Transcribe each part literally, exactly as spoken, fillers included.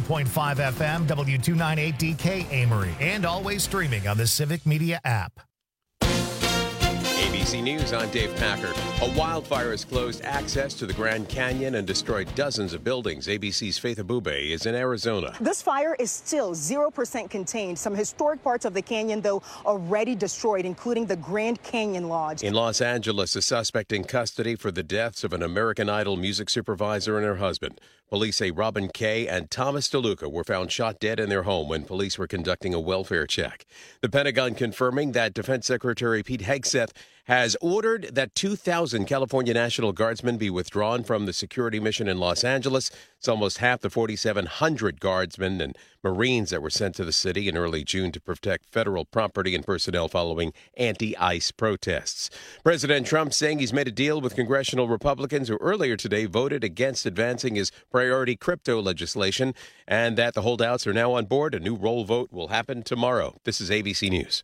point five F M, W two ninety-eight D K Amory, and always streaming on the Civic Media app. A B C News, I'm Dave Packer. A wildfire has closed access to the Grand Canyon and destroyed dozens of buildings. A B C's Faith Abube is in Arizona. This fire is still zero percent contained. Some historic parts of the canyon, though, already destroyed, including the Grand Canyon Lodge. In Los Angeles, a suspect in custody for the deaths of an American Idol music supervisor and her husband. Police say Robin Kay and Thomas DeLuca were found shot dead in their home when police were conducting a welfare check. The Pentagon confirming that Defense Secretary Pete Hegseth has ordered that two thousand California National Guardsmen be withdrawn from the security mission in Los Angeles. It's almost half the forty-seven hundred Guardsmen and Marines that were sent to the city in early June to protect federal property and personnel following anti-ICE protests. President Trump saying he's made a deal with congressional Republicans who earlier today voted against advancing his priority crypto legislation, and that the holdouts are now on board. A new roll vote will happen tomorrow. This is A B C News.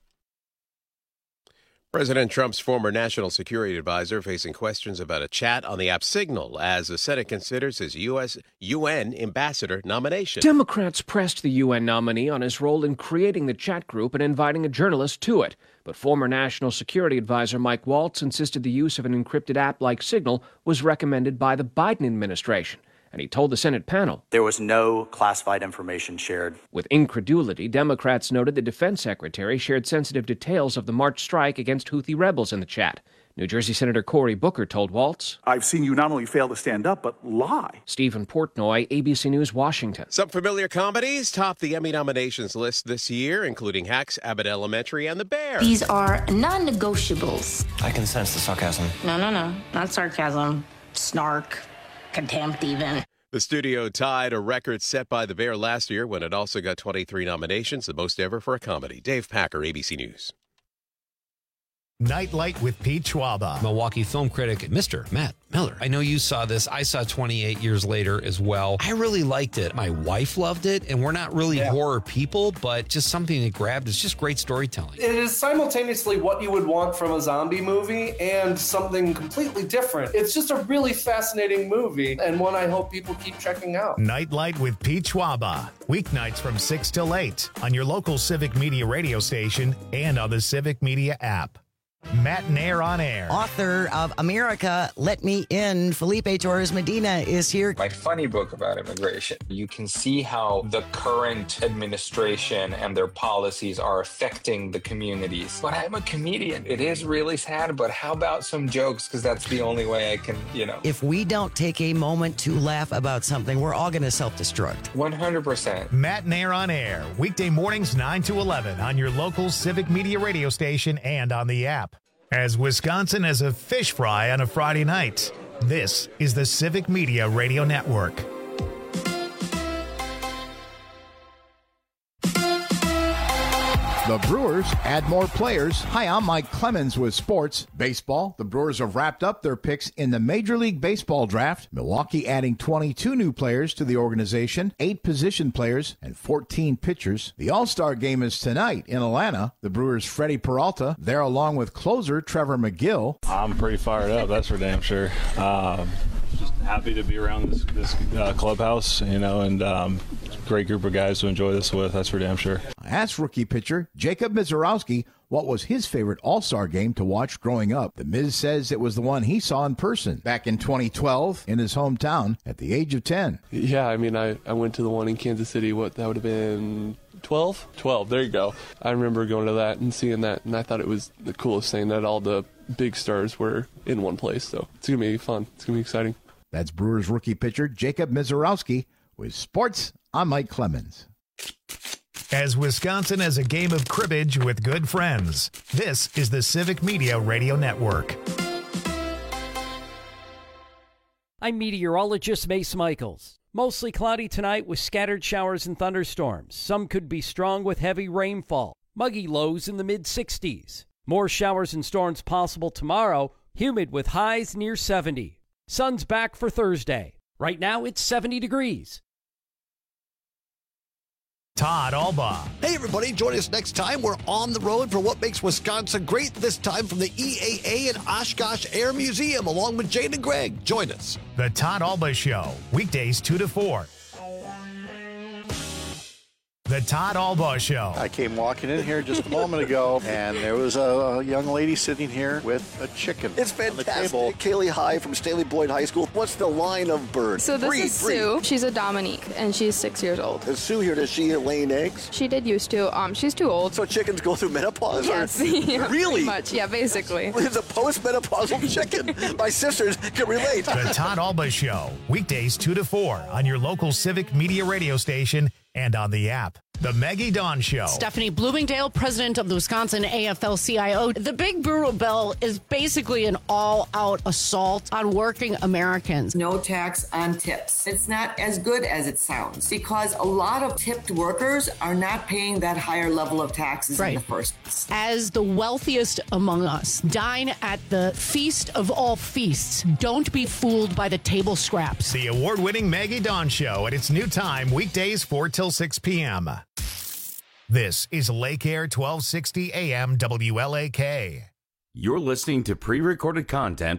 President Trump's former national security advisor facing questions about a chat on the app Signal as the Senate considers his U S U N ambassador nomination. Democrats pressed the U N nominee on his role in creating the chat group and inviting a journalist to it. But former national security advisor Mike Waltz insisted the use of an encrypted app like Signal was recommended by the Biden administration. And he told the Senate panel there was no classified information shared. With incredulity, Democrats noted the defense secretary shared sensitive details of the March strike against Houthi rebels in the chat. New Jersey Senator Cory Booker told Waltz, I've seen you not only fail to stand up, but lie. Stephen Portnoy, A B C News, Washington. Some familiar comedies top the Emmy nominations list this year, including Hacks, Abbott Elementary, and The Bear. These are non-negotiables. I can sense the sarcasm. No, no, no. Not sarcasm. Snark. Contempt, even. The studio tied a record set by The Bear last year when it also got twenty-three nominations, the most ever for a comedy. Dave Packer, A B C News. Nightlight with Pete Schwaba. Milwaukee film critic, Mister Matt Miller. I know you saw this. I saw twenty-eight years later as well. I really liked it. My wife loved it, and we're not really yeah. horror people, but just something that grabbed. It's just great storytelling. It is simultaneously what you would want from a zombie movie and something completely different. It's just a really fascinating movie, and one I hope people keep checking out. Nightlight with Pete Schwaba. Weeknights from six till eight on your local Civic Media radio station and on the Civic Media app. Matt Nair on air. Author of America, Let Me In, Felipe Torres Medina is here. My funny book about immigration. You can see how the current administration and their policies are affecting the communities. But I'm a comedian. It is really sad, but how about some jokes? Because that's the only way I can, you know. If we don't take a moment to laugh about something, we're all going to self-destruct. one hundred percent. Matt Nair on air. Weekday mornings nine to eleven on your local Civic Media radio station and on the app. As Wisconsin has a fish fry on a Friday night, this is the Civic Media Radio Network. The Brewers add more players. Hi, I'm Mike Clemens with Sports Baseball. The Brewers have wrapped up their picks in the Major League Baseball draft. Milwaukee adding twenty-two new players to the organization, eight position players, and fourteen pitchers. The All-Star game is tonight in Atlanta. The Brewers' Freddie Peralta there along with closer Trevor McGill. I'm pretty fired up, that's for damn sure. Um, just happy to be around this, this uh, clubhouse, you know, and um, great group of guys to enjoy this with, that's for damn sure. I asked rookie pitcher Jacob Mizorowski what was his favorite All-Star game to watch growing up. The Miz says it was the one he saw in person back in twenty twelve in his hometown at the age of ten. Yeah, I mean, I, I went to the one in Kansas City. What, that would have been twelve? twelve, there you go. I remember going to that and seeing that, and I thought it was the coolest thing that all the big stars were in one place. So it's going to be fun. It's going to be exciting. That's Brewers rookie pitcher Jacob Mizorowski. With Sports, I'm Mike Clemens. As Wisconsin has a game of cribbage with good friends, this is the Civic Media Radio Network. I'm meteorologist Mace Michaels. Mostly cloudy tonight with scattered showers and thunderstorms. Some could be strong with heavy rainfall. Muggy lows in the mid sixties. More showers and storms possible tomorrow. Humid with highs near seventy. Sun's back for Thursday. Right now it's seventy degrees. Todd Alba. Hey, everybody. Join us next time. We're on the road for what makes Wisconsin great, this time from the E A A and Oshkosh Air Museum, along with Jane and Greg. Join us. The Todd Alba Show, weekdays two to four. The Todd Albaugh Show. I came walking in here just a moment ago, and there was a young lady sitting here with a chicken. It's fantastic. Kaylee High from Staley Boyd High School. What's the line of bird? So this breed, is breed. Sue. She's a Dominique, and she's six years old. Is Sue here? Does she lay eggs? She did used to. Um, she's too old. So chickens go through menopause? Yes. Or? Yeah, really? Pretty much. Yeah, basically. It's a post-menopausal chicken. My sisters can relate. The Todd Albaugh Show. Weekdays two to four on your local Civic Media radio station and on the app. The Maggie Dawn Show. Stephanie Bloomingdale, president of the Wisconsin A F L C I O. The Big Brewer Bill is basically an all-out assault on working Americans. No tax on tips. It's not as good as it sounds because a lot of tipped workers are not paying that higher level of taxes Right. in the first place. As the wealthiest among us, dine at the feast of all feasts. Don't be fooled by the table scraps. The award-winning Maggie Dawn Show at its new time, weekdays four till six p.m. This is Lake Air twelve sixty A M W L A K. You're listening to pre-recorded content.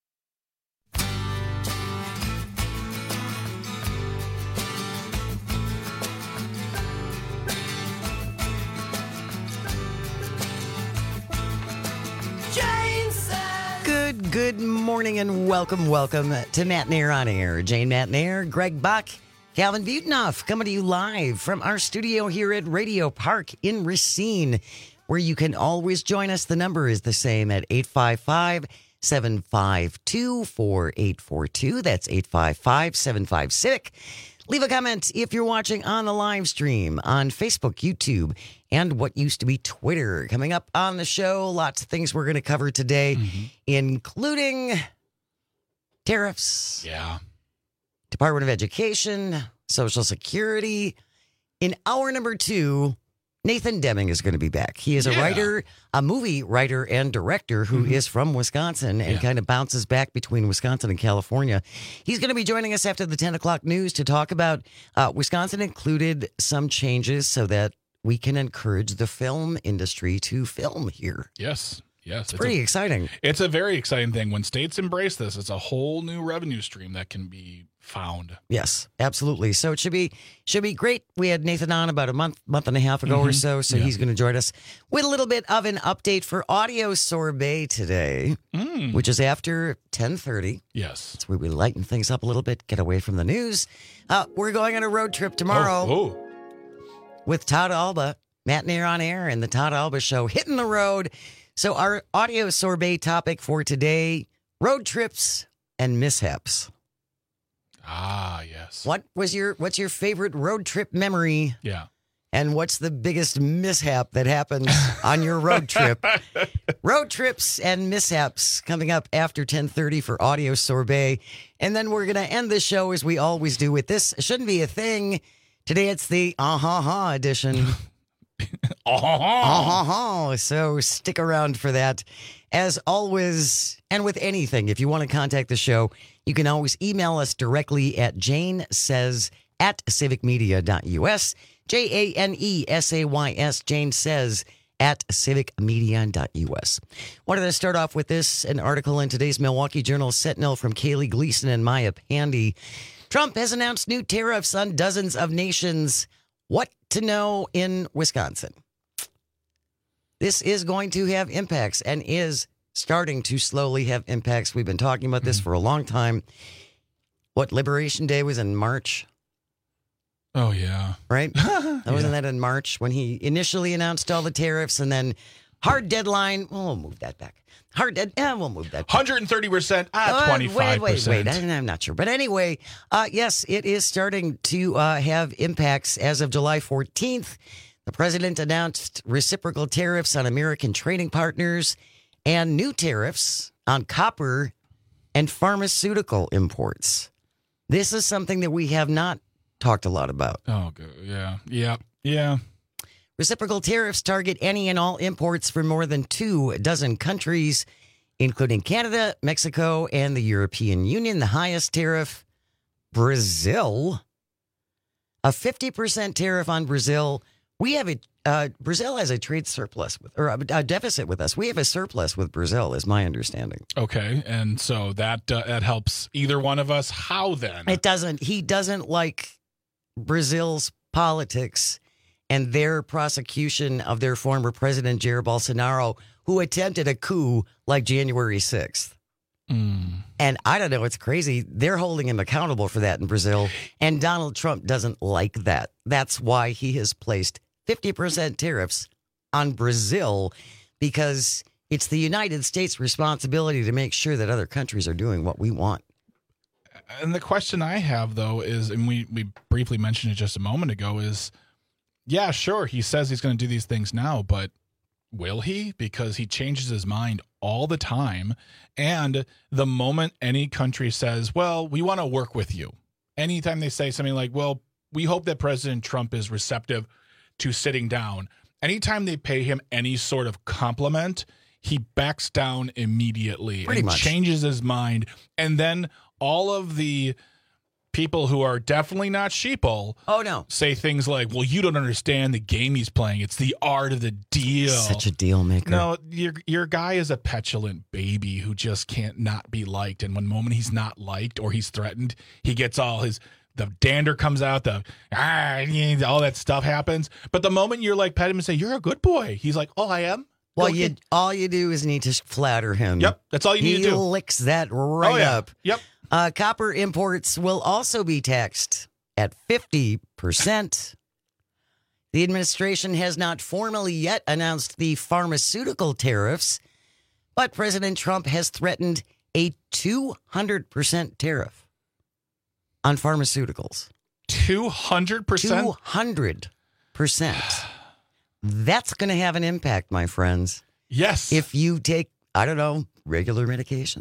Good, good morning and welcome, welcome to Matt Nair on Air. Jane Matt Nair, Greg Buck, Calvin Butenhoff coming to you live from our studio here at Radio Park in Racine, where you can always join us. The number is the same at eight five five, seven five two, four eight four two. That's eight five five, seven five Civic. Leave a comment if you're watching on the live stream on Facebook, YouTube, and what used to be Twitter. Coming up on the show, lots of things we're going to cover today, mm-hmm. including tariffs. Yeah. Department of Education, Social Security. In hour number two, Nathan Deming is going to be back. He is a Yeah. writer, a movie writer and director who Mhm. is from Wisconsin and Yeah. kind of bounces back between Wisconsin and California. He's going to be joining us after the ten o'clock news to talk about uh, Wisconsin included some changes so that we can encourage the film industry to film here. Yes. Yes. It's pretty a, exciting. It's a very exciting thing. When states embrace this, it's a whole new revenue stream that can be found. Yes, absolutely. So it should be should be great. We had Nathan on about a month month and a half ago mm-hmm. or so, so yeah. he's going to join us with a little bit of an update for Audio Sorbet today, mm. which is after ten thirty. Yes. That's where we lighten things up a little bit, get away from the news. Uh, we're going on a road trip tomorrow oh, oh. with Todd Alba, Matt Nair on Air, and the Todd Alba Show hitting the road. So our Audio Sorbet topic for today, road trips and mishaps. Ah, yes. What was your what's your favorite road trip memory? Yeah. And what's the biggest mishap that happens on your road trip? Road trips and mishaps coming up after ten thirty for Audio Sorbet. And then we're going to end the show as we always do with this. Shouldn't Be a Thing. Today it's the ah-ha-ha edition. Ah-ha-ha. Uh-huh. So stick around for that. As always, and with anything, if you want to contact the show, you can always email us directly at janesays at civicmedia.us. J A N E S A Y S, Jane Says at civicmedia.us. Wanted to start off with this, an article in today's Milwaukee Journal Sentinel from Kaylee Gleason and Maya Pandy. Trump has announced new tariffs on dozens of nations. What to know in Wisconsin? This is going to have impacts and is starting to slowly have impacts. We've been talking about this mm-hmm. for a long time. What, Liberation Day was in March? Oh, yeah. Right? Wasn't yeah. that in March when he initially announced all the tariffs and then hard deadline? Well, we'll move that back. Hard dead. Yeah, we'll move that back. one hundred thirty percent at twenty-five percent. Wait, wait, wait. I'm not sure. But anyway, uh, yes, it is starting to uh, have impacts as of July fourteenth. The president announced reciprocal tariffs on American trading partners and new tariffs on copper and pharmaceutical imports. This is something that we have not talked a lot about. Oh, good. Yeah. Yeah. Yeah. Reciprocal tariffs target any and all imports from more than two dozen countries, including Canada, Mexico, and the European Union. The highest tariff, Brazil. A fifty percent tariff on Brazil. We have a uh, Brazil has a trade surplus with, or a, a deficit with us. We have a surplus with Brazil, is my understanding. Okay, and so that uh, that helps either one of us. How then? It doesn't. He doesn't like Brazil's politics, and their prosecution of their former president, Jair Bolsonaro, who attempted a coup like January sixth. Mm. And I don't know, it's crazy. They're holding him accountable for that in Brazil. And Donald Trump doesn't like that. That's why he has placed fifty percent tariffs on Brazil, because it's the United States' responsibility to make sure that other countries are doing what we want. And the question I have, though, is, and we, we briefly mentioned it just a moment ago, is, yeah, sure, he says he's going to do these things now, but will he? Because he changes his mind all the time. And the moment any country says, well, we want to work with you, anytime they say something like, well, we hope that President Trump is receptive to sitting down, anytime they pay him any sort of compliment, he backs down immediately Pretty and much. changes his mind. And then all of the people who are definitely not sheeple oh no say things like, well, you don't understand the game he's playing. It's the art of the deal. Such a deal maker. No, your your guy is a petulant baby who just can't not be liked. And one moment he's not liked or he's threatened, he gets all his, the dander comes out, the ah, all that stuff happens. But the moment you're like, pet him and say, you're a good boy, he's like, oh, I am? Well, Go you get- all you do is need to flatter him. Yep, that's all you need he to do. licks that right Oh, yeah. up. Yep. Uh, copper imports will also be taxed at fifty percent. The administration has not formally yet announced the pharmaceutical tariffs, but President Trump has threatened a two hundred percent tariff on pharmaceuticals. two hundred percent? two hundred percent. That's going to have an impact, my friends. Yes. If you take, I don't know, regular medications.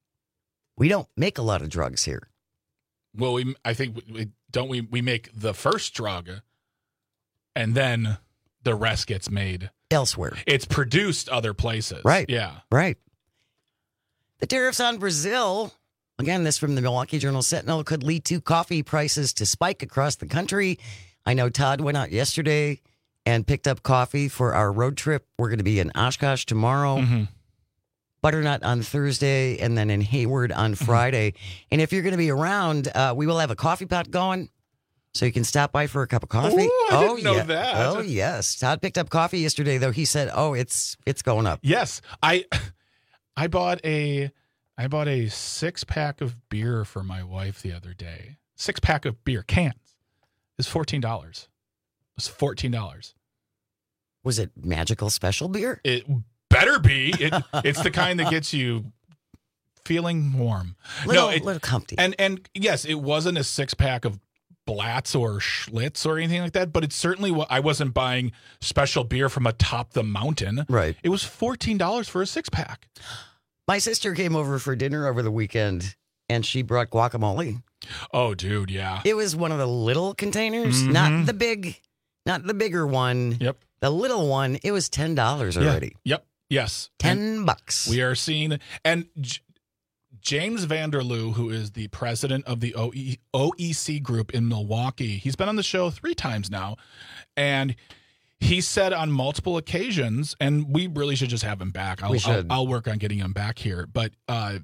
We don't make a lot of drugs here. Well, we I think we don't we we make the first drug, and then the rest gets made elsewhere. It's produced other places, Right. Yeah, right. The tariffs on Brazil, again, this from the Milwaukee Journal Sentinel, could lead to coffee prices to spike across the country. I know Todd went out yesterday and picked up coffee for our road trip. We're going to be in Oshkosh tomorrow. Mm-hmm. Butternut on Thursday, and then in Hayward on Friday. And if you're going to be around, uh, we will have a coffee pot going, so you can stop by for a cup of coffee. Ooh, I oh, didn't know yeah. that. Oh, yes. Todd picked up coffee yesterday, though. He said, "Oh, it's it's going up." Yes, I I bought a I bought a six pack of beer for my wife the other day. Six pack of beer cans is fourteen dollars. It was fourteen dollars. Was it magical special beer? It better be. It, it's the kind that gets you feeling warm. Little, no, it, little comfy. And and yes, it wasn't a six pack of Blatz or Schlitz or anything like that, but it's certainly what I wasn't buying special beer from atop the mountain. Right. It was fourteen dollars for a six pack. My sister came over for dinner over the weekend, and she brought guacamole. Oh, dude, yeah. It was one of the little containers, Mhm. not the big, not the bigger one. Yep. The little one, it was ten dollars already. Yeah. Yep. Yes. Ten And bucks. We are seeing, and J- James Vanderloo, who is the president of the O E- O E C group in Milwaukee, he's been on the show three times now, and he said on multiple occasions, and we really should just have him back. I'll, We should. I'll, I'll work on getting him back here, but uh,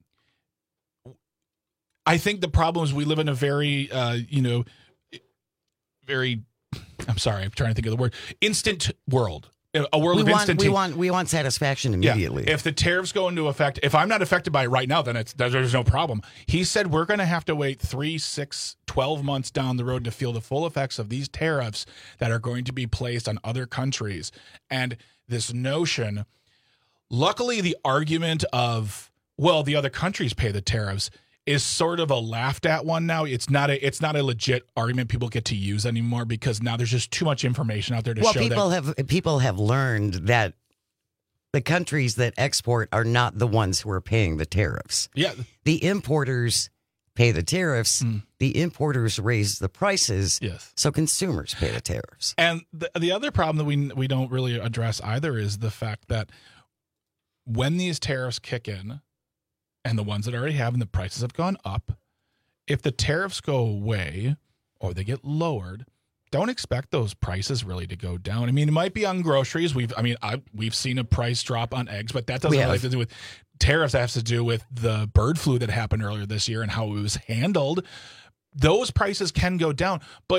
I think the problem is we live in a very, uh, you know, very. I'm sorry, I'm trying to think of the word. Instant world. A world we of want, instant. we want, we want satisfaction immediately. Yeah. If the tariffs go into effect, if I'm not affected by it right now, then it's there's no problem. He said we're going to have to wait three, six, twelve months down the road to feel the full effects of these tariffs that are going to be placed on other countries. And this notion, luckily, the argument of, well, the other countries pay the tariffs is sort of a laughed at one now. It's not a it's not a legit argument people get to use anymore because now there's just too much information out there to well, show people that. have people have learned that the countries that export are not the ones who are paying the tariffs. Yeah. The importers pay the tariffs. Mm. The importers raise the prices. Yes. So consumers pay the tariffs. And the, the other problem that we we don't really address either is the fact that when these tariffs kick in, and the ones that already have, and the prices have gone up, if the tariffs go away or they get lowered, don't expect those prices really to go down. I mean, it might be on groceries. We've, I mean, I, we've seen a price drop on eggs, but that doesn't We really have. have to do with tariffs. That has to do with the bird flu that happened earlier this year and how it was handled. Those prices can go down, but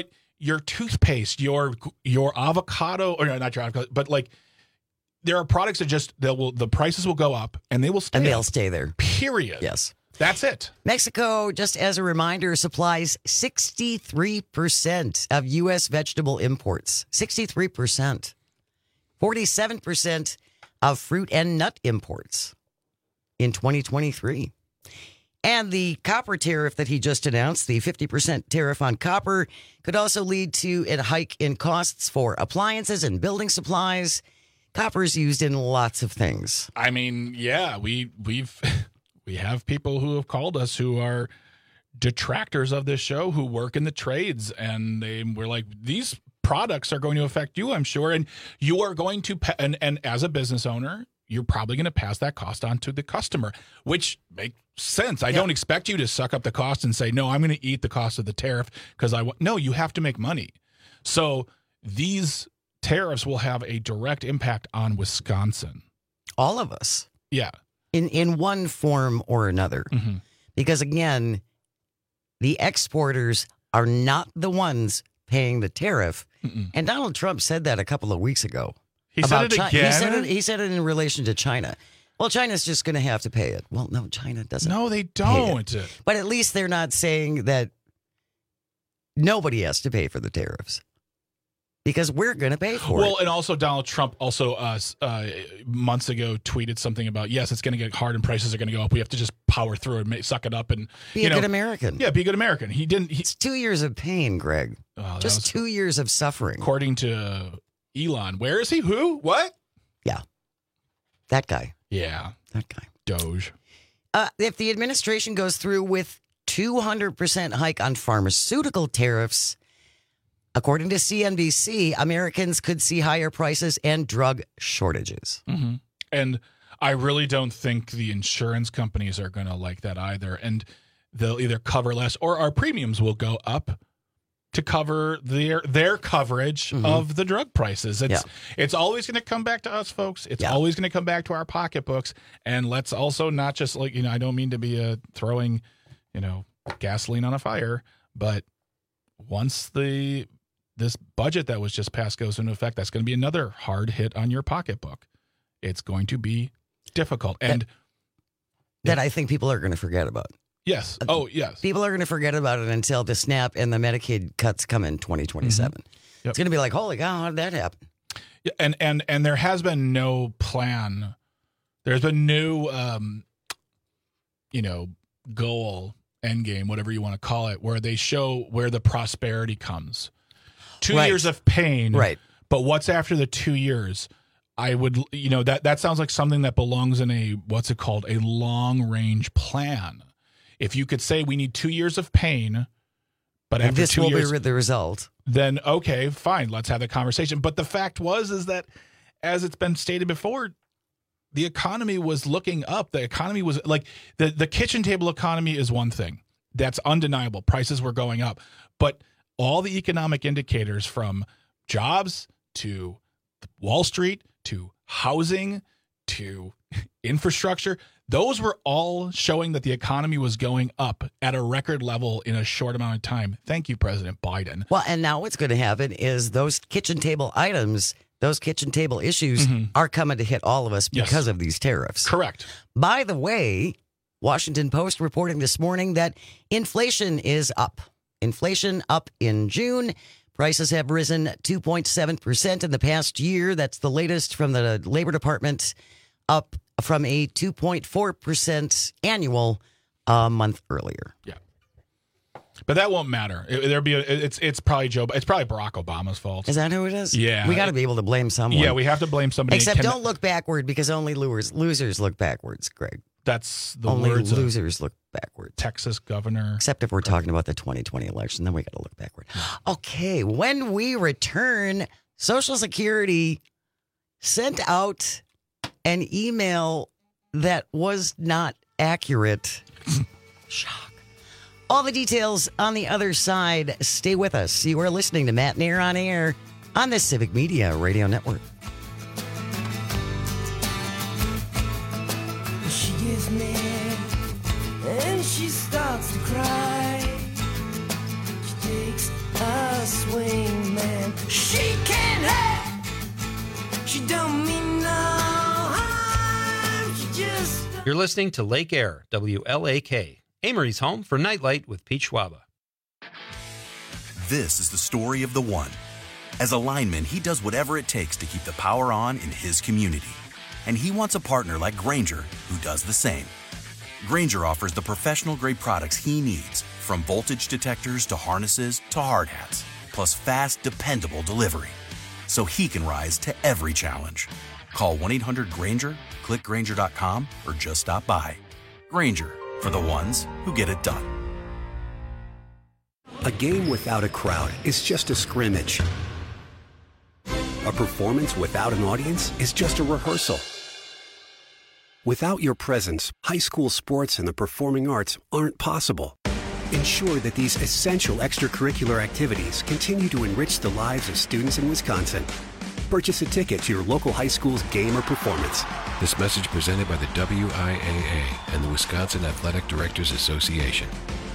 your toothpaste, your your avocado, or no, not your avocado, but like there are products that just they will the prices will go up and they will stay And they'll up. stay there. Period. Yes. That's it. Mexico, just as a reminder, supplies sixty-three percent of U S vegetable imports. sixty-three percent. forty-seven percent of fruit and nut imports in twenty twenty-three. And the copper tariff that he just announced, the fifty percent tariff on copper, could also lead to a hike in costs for appliances and building supplies. Copper is used in lots of things. I mean, yeah, we we've we have people who have called us who are detractors of this show who work in the trades, and they were like, these products are going to affect you, I'm sure, and you are going to pa- and and as a business owner, you're probably going to pass that cost on to the customer, which makes sense. I yeah. don't expect you to suck up the cost and say, no, I'm going to eat the cost of the tariff because I want. No, you have to make money. So these tariffs will have a direct impact on Wisconsin. All of us. Yeah. In in one form or another. Mm-hmm. Because again, the exporters are not the ones paying the tariff. Mm-mm. And Donald Trump said that a couple of weeks ago. He said it Chi- again? He said it, he said it in relation to China. Well, China's just going to have to pay it. Well, no, China doesn't. No, they don't. But at least they're not saying that nobody has to pay for the tariffs because we're going to pay for well, it. Well, and also Donald Trump also uh, uh, months ago tweeted something about, yes, it's going to get hard and prices are going to go up. We have to just power through and make, suck it up and be you a know, good American. Yeah, be a good American. He didn't. He, it's two years of pain, Greg. Oh, just was, two years of suffering. According to Elon, where is he? Who? What? Yeah, that guy. Yeah, that guy. Doge. Uh, if the administration goes through with two hundred percent hike on pharmaceutical tariffs, according to C N B C, Americans could see higher prices and drug shortages. Mm-hmm. And I really don't think the insurance companies are going to like that either. And they'll either cover less or our premiums will go up to cover their their coverage mm-hmm. of the drug prices. It's yeah. it's always going to come back to us, folks. It's yeah. always going to come back to our pocketbooks. And let's also not just like, you know, I don't mean to be uh, throwing, you know, gasoline on a fire, but once the this budget that was just passed goes into effect, that's going to be another hard hit on your pocketbook. It's going to be difficult. And that, that I think people are going to forget about. Yes. Oh, yes. People are going to forget about it until the SNAP and the Medicaid cuts come in twenty twenty-seven. Mm-hmm. Yep. It's going to be like, holy cow, how did that happen? Yeah, and, and, and there has been no plan. There's been no, um, you know, goal, end game, whatever you want to call it, where they show where the prosperity comes. Two right. years of pain. Right. But what's after the two years? I would, you know, that, that sounds like something that belongs in a, what's it called? A long range plan. If you could say we need two years of pain, but and after this two will years, be the result. Then okay, fine, let's have the conversation. But the fact was, is that as it's been stated before, the economy was looking up. The economy was like the, the kitchen table economy is one thing that's undeniable. Prices were going up, but all the economic indicators from jobs to Wall Street to housing to infrastructure, those were all showing that the economy was going up at a record level in a short amount of time. Thank you, President Biden. Well, and now what's going to happen is those kitchen table items, those kitchen table issues mm-hmm. are coming to hit all of us because yes. of these tariffs. Correct. By the way, Washington Post reporting this morning that inflation is up. Inflation up in June. Prices have risen two point seven percent in the past year. That's the latest from the Labor Department, up from a two point four percent annual a month earlier. Yeah. But that won't matter. It, there'll be a, it's it's probably Joe. It's probably Barack Obama's fault. Is that who it is? Yeah. We got to be able to blame someone. Yeah, we have to blame somebody. Except Can, don't look backward because only losers losers look backwards, Greg. That's the only words losers look backward. Texas governor. Except if we're talking about the twenty twenty election, then we got to look backward. Okay, when we return, Social Security sent out an email that was not accurate. Shock. All the details on the other side. Stay with us. You are listening to Matt Nair on Air on the Civic Media Radio Network. She gets mad and she starts to cry. She takes a swing. wingman. She can't have, she don't mean no harm, she just... You're listening to Lake Air, W L A K, Amory's home for Nightlight with Pete Schwaba. This is the story of the one. As a lineman, he does whatever it takes to keep the power on in his community. And he wants a partner like Grainger who does the same. Grainger offers the professional-grade products he needs, from voltage detectors to harnesses to hard hats, plus fast, dependable delivery, so he can rise to every challenge. Call one eight hundred Grainger, click Grainger dot com, or just stop by. Grainger, for the ones who get it done. A game without a crowd is just a scrimmage. A performance without an audience is just a rehearsal. Without your presence, high school sports and the performing arts aren't possible. Ensure that these essential extracurricular activities continue to enrich the lives of students in Wisconsin. Purchase a ticket to your local high school's game or performance. This message presented by the W I A A and the Wisconsin Athletic Directors Association.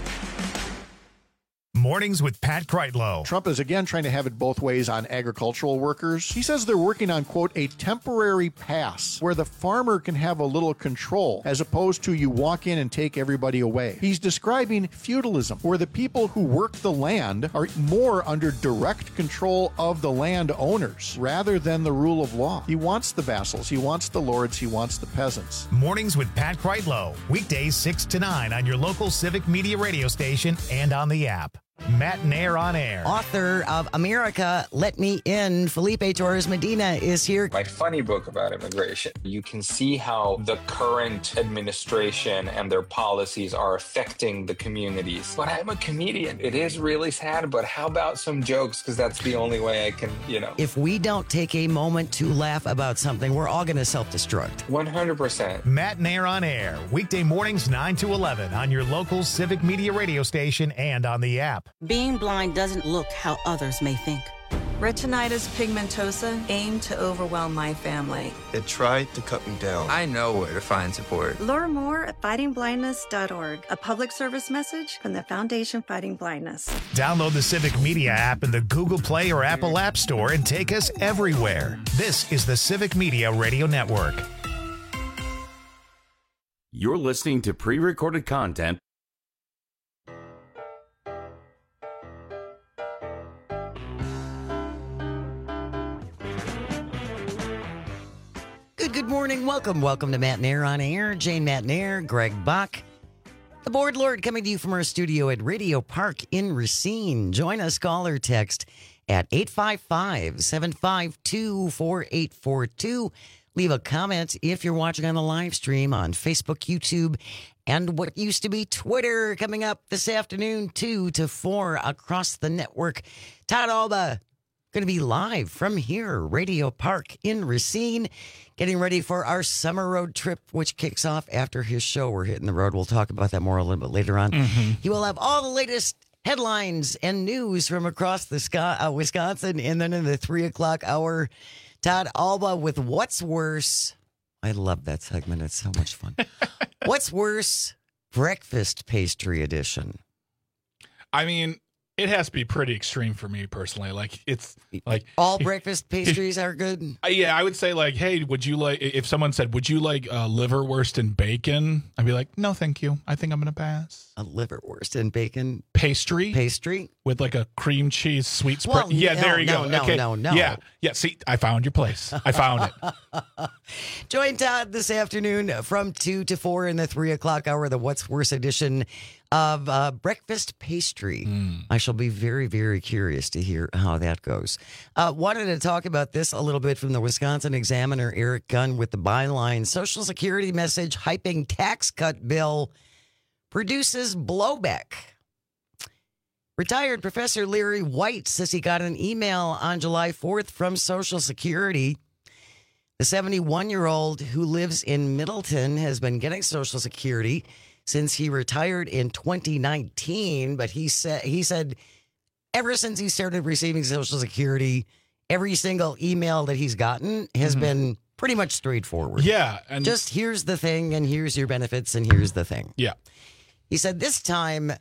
Mornings with Pat Kreitlow. Trump is again trying to have it both ways on agricultural workers. He says they're working on, quote, a temporary pass where the farmer can have a little control as opposed to you walk in and take everybody away. He's describing feudalism, where the people who work the land are more under direct control of the land owners rather than the rule of law. He wants the vassals, he wants the lords, he wants the peasants. Mornings with Pat Kreitlow. Weekdays six to nine on your local Civic Media radio station and on the app. Matt Nair on air. Author of America, Let Me In, Felipe Torres Medina is here. My funny book about immigration. You can see how the current administration and their policies are affecting the communities. But I'm a comedian. It is really sad, but how about some jokes? Because that's the only way I can, you know. If we don't take a moment to laugh about something, we're all going to self-destruct. one hundred percent. Matt Nair on air. Weekday mornings nine to eleven on your local Civic Media radio station and on the app. Being blind doesn't look how others may think. Retinitis pigmentosa aimed to overwhelm my family. It tried to cut me down. I know where to find support. Learn more at fighting blindness dot org, a public service message from the Foundation Fighting Blindness. Download the Civic Media app in the Google Play or Apple App Store and take us everywhere. This is the Civic Media Radio Network. You're listening to pre-recorded content. Good, good morning. Welcome, welcome to Matt Nair on air. Jane Matt Nair, Greg Bach, the board lord, coming to you from our studio at Radio Park in Racine. Join us, call or text at eight five five, seven five two, four eight four two. Leave a comment if you're watching on the live stream on Facebook, YouTube, and what used to be Twitter. Coming up this afternoon, two to four across the network. Todd Alba going to be live from here, Radio Park in Racine, getting ready for our summer road trip, which kicks off after his show. We're hitting the road. We'll talk about that more a little bit later on. Mm-hmm. He will have all the latest headlines and news from across the sky, uh, Wisconsin, and then in the three o'clock hour, Todd Alba with What's Worse. I love that segment. It's so much fun. What's Worse? Breakfast Pastry Edition. I mean, it has to be pretty extreme for me personally. Like, it's like all breakfast pastries are good. Uh, yeah, I would say like, hey, would you like, if someone said, would you like uh, liverwurst and bacon? I'd be like, no, thank you. I think I'm going to pass. A liverwurst and bacon pastry? Pastry? With like a cream cheese sweet spread. Well, yeah, no, there you no, go. No, okay. no, no. Yeah, yeah. See, I found your place. I found it. Join Todd this afternoon from two to four in the three o'clock hour, the What's Worse edition of uh, breakfast pastry. Mm. I shall be very, very curious to hear how that goes. Uh, wanted to talk about this a little bit from the Wisconsin Examiner, Eric Gunn, with the byline, Social Security message hyping tax cut bill produces blowback. Retired Professor Larry White says he got an email on July fourth from Social Security. The seventy-one-year-old who lives in Middleton has been getting Social Security since he retired in twenty nineteen, but he said he said ever since he started receiving Social Security, every single email that he's gotten has mm-hmm. been pretty much straightforward. Yeah. And just here's the thing, and here's your benefits, and here's the thing. Yeah. He said this time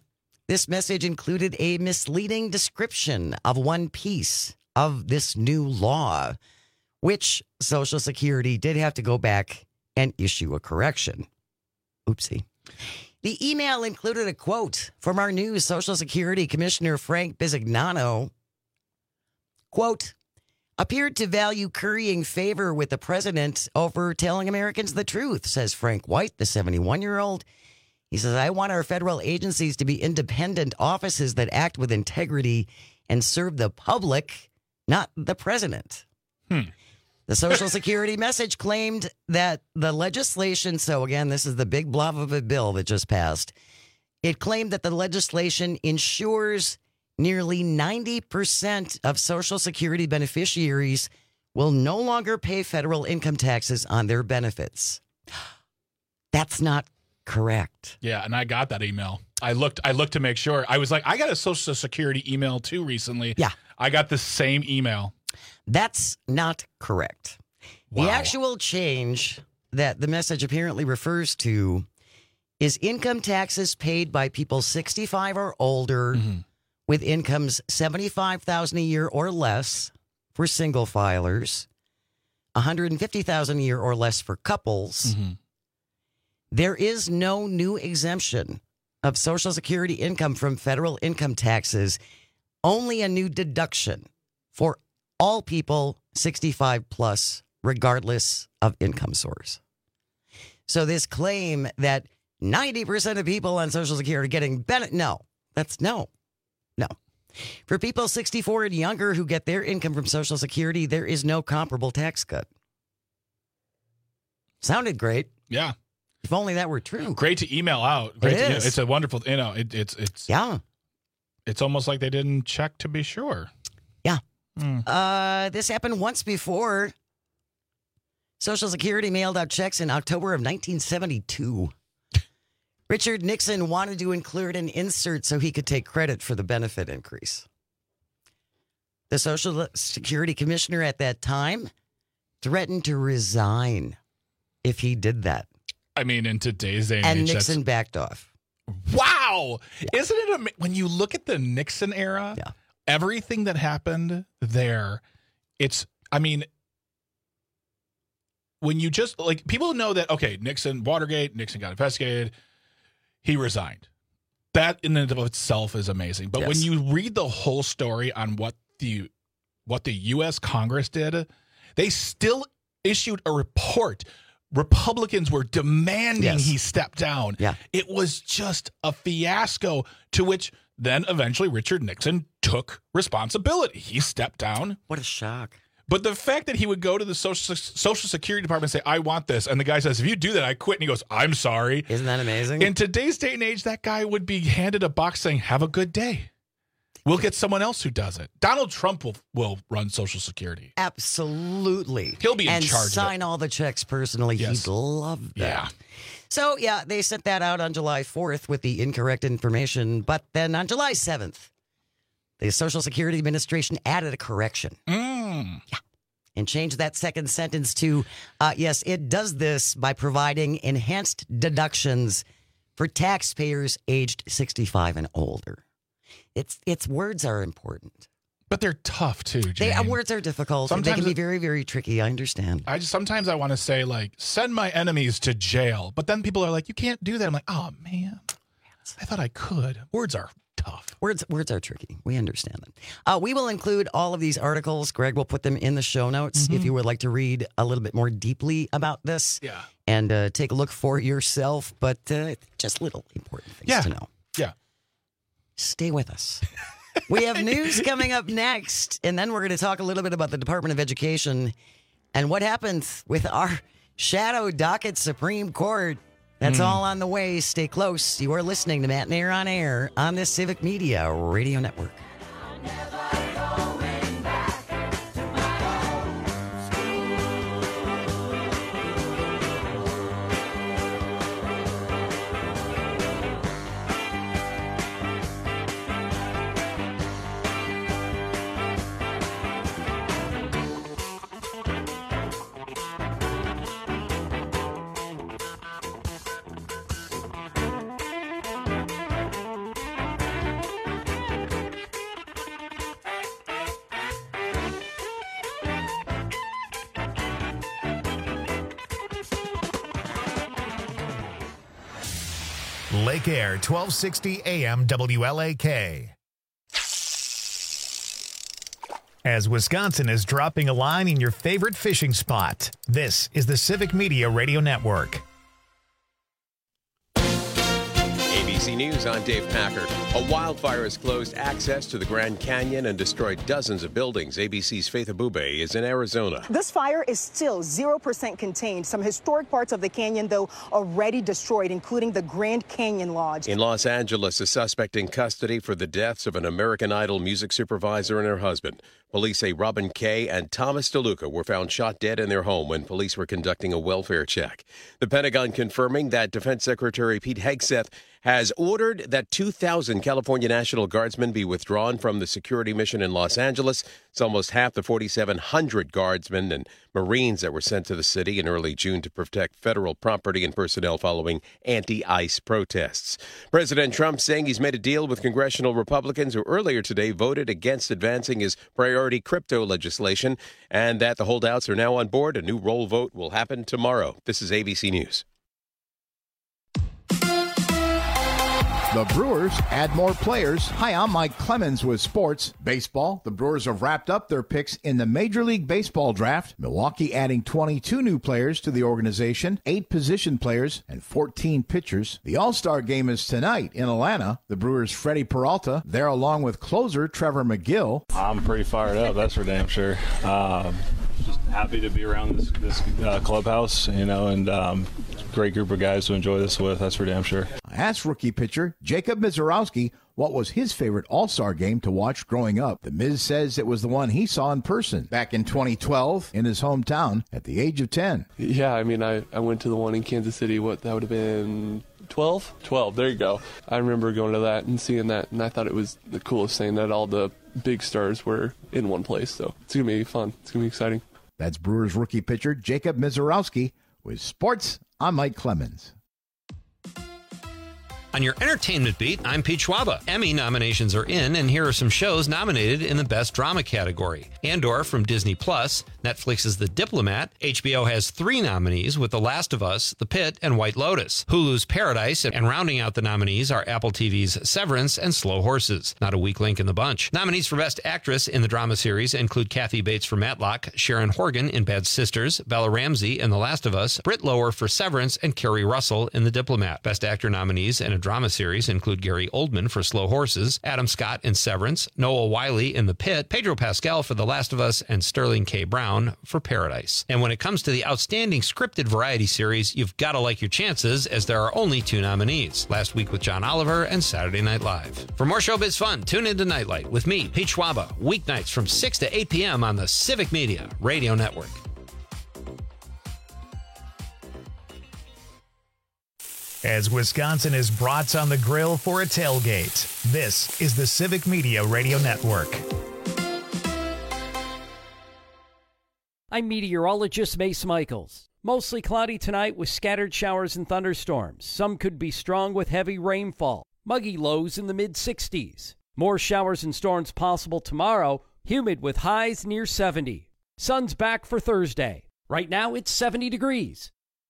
This message included a misleading description of one piece of this new law, which Social Security did have to go back and issue a correction. Oopsie. The email included a quote from our new Social Security Commissioner, Frank Bisignano. Quote, appeared to value currying favor with the president over telling Americans the truth, says Frank White, the seventy-one-year-old. He says, I want our federal agencies to be independent offices that act with integrity and serve the public, not the president. Hmm. The Social Security message claimed that the legislation, so again, this is the big blob of a bill that just passed. It claimed that the legislation ensures nearly ninety percent of Social Security beneficiaries will no longer pay federal income taxes on their benefits. That's not correct. Yeah, and I got that email. I looked I looked to make sure. I was like, I got a Social Security email too recently. Yeah. I got the same email. That's not correct. Wow. The actual change that the message apparently refers to is income taxes paid by people sixty-five or older Mm-hmm. with incomes seventy-five thousand dollars a year or less for single filers, one hundred fifty thousand dollars a year or less for couples. Mm-hmm. There is no new exemption of Social Security income from federal income taxes, only a new deduction for all people sixty-five plus, regardless of income source. So this claim that ninety percent of people on Social Security are getting benefit, no, that's no, no. For people sixty-four and younger who get their income from Social Security, there is no comparable tax cut. Sounded great. Yeah. If only that were true. Great to email out. Great It to, is. It's a wonderful, you know, it, it's, it's, yeah. It's almost like they didn't check to be sure. Yeah. Mm. Uh, this happened once before. Social Security mailed out checks in October of nineteen seventy-two. Richard Nixon wanted to include an insert so he could take credit for the benefit increase. The Social Security Commissioner at that time threatened to resign if he did that. I mean, in today's day and, And age, Nixon backed off. Wow. Isn't it ama- when you look at the Nixon era, yeah. everything that happened there, it's, I mean, when you just, like, people know that, okay, Nixon, Watergate, Nixon got investigated, he resigned. That in and of itself is amazing. But Yes. when you read the whole story on what the what the U S Congress did, they still issued a report. Republicans were demanding Yes. he step down. Yeah. It was just a fiasco, to which then eventually Richard Nixon took responsibility. He stepped down. What a shock. But the fact that he would go to the Social, Social Security Department and say, I want this. And the guy says, if you do that, I quit. And he goes, I'm sorry. Isn't that amazing? In today's day and age, that guy would be handed a box saying, have a good day. We'll get someone else who does it. Donald Trump will, will run Social Security. Absolutely. He'll be in and charge of sign all the checks personally. Yes. He'd love that. Yeah. So, yeah, they sent that out on July fourth with the incorrect information. But then on July seventh, the Social Security Administration added a correction. Mm. Yeah. And changed that second sentence to, uh, yes, it does this by providing enhanced deductions for taxpayers aged sixty-five and older. It's its words are important. But they're tough, too, Jane. They, uh, words are difficult. Sometimes they can be it- very, very tricky. I understand. I just sometimes I want to say, like, send my enemies to jail. But then people are like, you can't do that. I'm like, oh, man. I thought I could. Words are tough. Words words are tricky. We understand them. Uh, we will include all of these articles. Greg will put them in the show notes Mm-hmm. if you would like to read a little bit more deeply about this. Yeah. And uh, take a look for yourself. But uh, just little important things Yeah. to know. Yeah. Stay with us. We have news coming up next. And then we're going to talk a little bit about the Department of Education and what happened with our shadow docket Supreme Court. That's Mm. all on the way. Stay close. You are listening to Matt and Air on Air on the Civic Media Radio Network. Lake Air, twelve sixty A M W L A K. As Wisconsin is dropping a line in your favorite fishing spot, this is the Civic Media Radio Network. A B C News, I'm Dave Packard. A wildfire has closed access to the Grand Canyon and destroyed dozens of buildings. A B C's Faith Abube is in Arizona. This fire is still zero percent contained. Some historic parts of the canyon, though, already destroyed, including the Grand Canyon Lodge. In Los Angeles, a suspect in custody for the deaths of an American Idol music supervisor and her husband. Police say Robin Kay and Thomas DeLuca were found shot dead in their home when police were conducting a welfare check. The Pentagon confirming that Defense Secretary Pete Hegseth has ordered that two thousand California National Guardsmen be withdrawn from the security mission in Los Angeles. It's almost half the forty-seven hundred Guardsmen and Marines that were sent to the city in early June to protect federal property and personnel following anti-ICE protests. President Trump saying he's made a deal with congressional Republicans who earlier today voted against advancing his priority crypto legislation, and that the holdouts are now on board. A new roll vote will happen tomorrow. This is A B C News. The Brewers add more players. Hi, I'm Mike Clemens with sports. Baseball, the Brewers have wrapped up their picks in the Major League Baseball draft. Milwaukee adding twenty-two new players to the organization, eight position players, and fourteen pitchers. The All-Star game is tonight in Atlanta. The Brewers' Freddie Peralta there along with closer Trevor McGill. I'm pretty fired up, that's for damn sure. Um, just happy to be around this, this uh, clubhouse, you know, and um, great group of guys to enjoy this with, that's for damn sure. I asked rookie pitcher Jacob Mizorowski what was his favorite All-Star game to watch growing up. The Miz says it was the one he saw in person back in twenty twelve in his hometown at the age of ten. Yeah, I mean, I, I went to the one in Kansas City. What, that would have been twelve? twelve, there you go. I remember going to that and seeing that, and I thought it was the coolest thing that all the big stars were in one place. So it's going to be fun. It's going to be exciting. That's Brewers rookie pitcher Jacob Mizorowski with sports. I'm Mike Clemens. On your entertainment beat, I'm Pete Schwaba. Emmy nominations are in, and here are some shows nominated in the Best Drama category. Andor from Disney Plus, Netflix's The Diplomat. H B O has three nominees with The Last of Us, The Pit, and White Lotus. Hulu's Paradise, and rounding out the nominees are Apple T V's Severance and Slow Horses. Not a weak link in the bunch. Nominees for Best Actress in the drama series include Kathy Bates for Matlock, Sharon Horgan in Bad Sisters, Bella Ramsey in The Last of Us, Britt Lower for Severance, and Kerry Russell in The Diplomat. Best Actor nominees in a drama series include Gary Oldman for Slow Horses, Adam Scott in Severance, Noah Wiley in The Pit, Pedro Pascal for The Last of Us, and Sterling K. Brown for Paradise. And when it comes to the outstanding scripted variety series, you've got to like your chances, as there are only two nominees, Last Week with John Oliver and Saturday Night Live. For more showbiz fun, tune into Nightlight with me, Pete Schwaba, weeknights from six to eight p.m. on the Civic Media Radio Network. As Wisconsin is brats on the grill for a tailgate, this is the Civic Media Radio Network. I'm meteorologist Mace Michaels. Mostly cloudy tonight with scattered showers and thunderstorms. Some could be strong with heavy rainfall. Muggy lows in the mid sixties. More showers and storms possible tomorrow. Humid with highs near seventy. Sun's back for Thursday. Right now it's seventy degrees.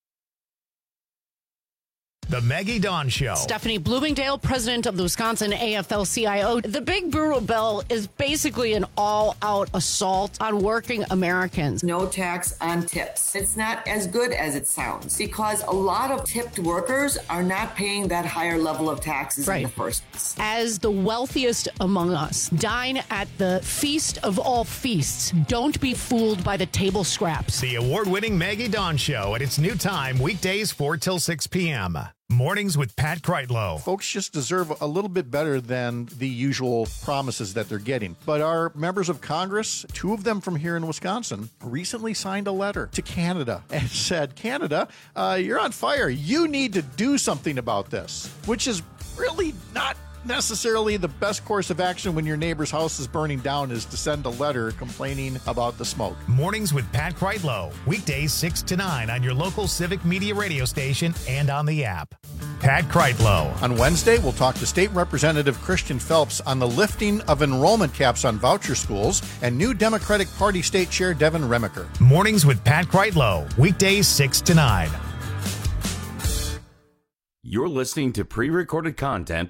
The Maggie Dawn Show. Stephanie Bloomingdale, president of the Wisconsin A F L C I O. The Big Brewer Bill is basically an all-out assault on working Americans. No tax on tips. It's not as good as it sounds because a lot of tipped workers are not paying that higher level of taxes Right. in the first place. As the wealthiest among us, dine at the feast of all feasts. Don't be fooled by the table scraps. The award-winning Maggie Dawn Show at its new time, weekdays four till six p.m. Mornings with Pat Kreitlow. Folks just deserve a little bit better than the usual promises that they're getting. But our members of Congress, two of them from here in Wisconsin, recently signed a letter to Canada and said, Canada, uh, you're on fire. You need to do something about this, which is really not necessarily the best course of action when your neighbor's house is burning down, is to send a letter complaining about the smoke. Mornings with Pat Kreitlow. Weekdays six to nine on your local Civic Media radio station and on the app. Pat Kreitlow. On Wednesday, we'll talk to State Representative Christian Phelps on the lifting of enrollment caps on voucher schools and new Democratic Party State Chair Devin Remiker. Mornings with Pat Kreitlow. Weekdays six to nine. You're listening to pre-recorded content.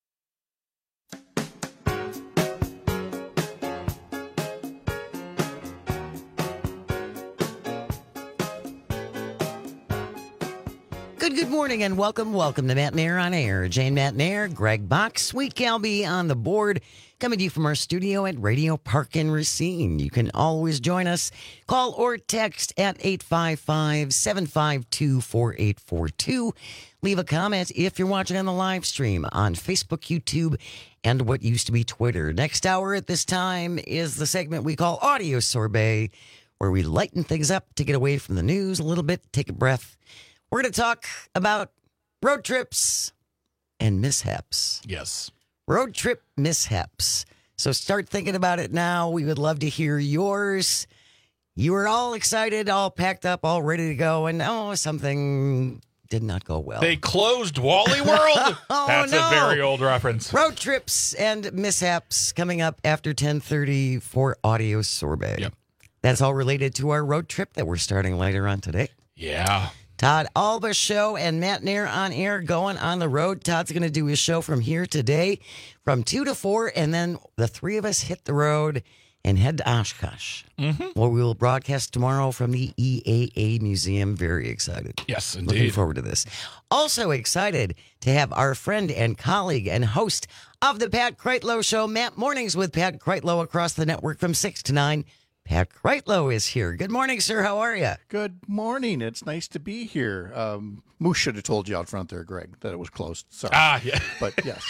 Good, good morning and welcome, welcome to Matt Nair on Air. Jane Matt Nair, Greg Bach, Sweet Calby on the board, coming to you from our studio at Radio Park in Racine. You can always join us. Call or text at eight five five, seven five two, four eight four two. Leave a comment if you're watching on the live stream on Facebook, YouTube, and what used to be Twitter. Next hour at this time is the segment we call Audio Sorbet, where we lighten things up to get away from the news a little bit, take a breath. We're going to talk about road trips and mishaps. Yes. Road trip mishaps. So start thinking about it now. We would love to hear yours. You were all excited, all packed up, all ready to go, and oh, something did not go well. They closed Wally World. Oh, That's no. a very old reference. Road trips and mishaps coming up after ten thirty for Audio Sorbet. Yep. That's all related to our road trip that we're starting later on today. Yeah. Todd Alba Show and Matt Nair on air going on the road. Todd's going to do his show from here today from two to four, and then the three of us hit the road and head to Oshkosh, mm-hmm. where we will broadcast tomorrow from the E A A Museum. Very excited. Yes, indeed. Looking forward to this. Also excited to have our friend and colleague and host of the Pat Kreitlow Show, Matt Mornings with Pat Kreitlow across the network from six to nine. Pat Kreitlow is here. Good morning, sir. How are you? Good morning. It's nice to be here. Um, Moose should have told you out front there, Greg, that it was closed. Sorry. Ah, yeah. But yes.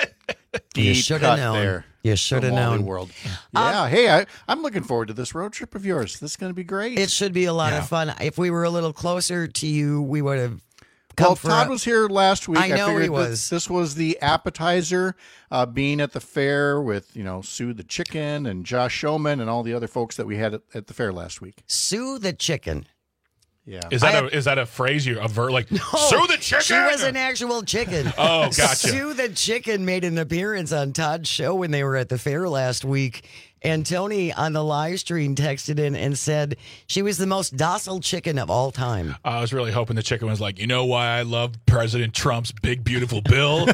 You Deep should have cut known. there. You should have from Wally known. World. Yeah. Um, hey, I, I'm looking forward to this road trip of yours. This is going to be great. It should be a lot Yeah. of fun. If we were a little closer to you, we would have come Well, for Todd a- was here last week. I know figured he that was. This was the appetizer, uh, being at the fair with, you know, Sue the Chicken and Josh Showman and all the other folks that we had at, at the fair last week. Sue the Chicken. Yeah. Is that I a have- is that a phrase you avert like No, Sue the Chicken? She was an actual chicken. Oh, gotcha. Sue the Chicken made an appearance on Todd's show when they were at the fair last week. And Tony on the live stream texted in and said she was the most docile chicken of all time. I was really hoping the chicken was like, you know why I love President Trump's big, beautiful bill?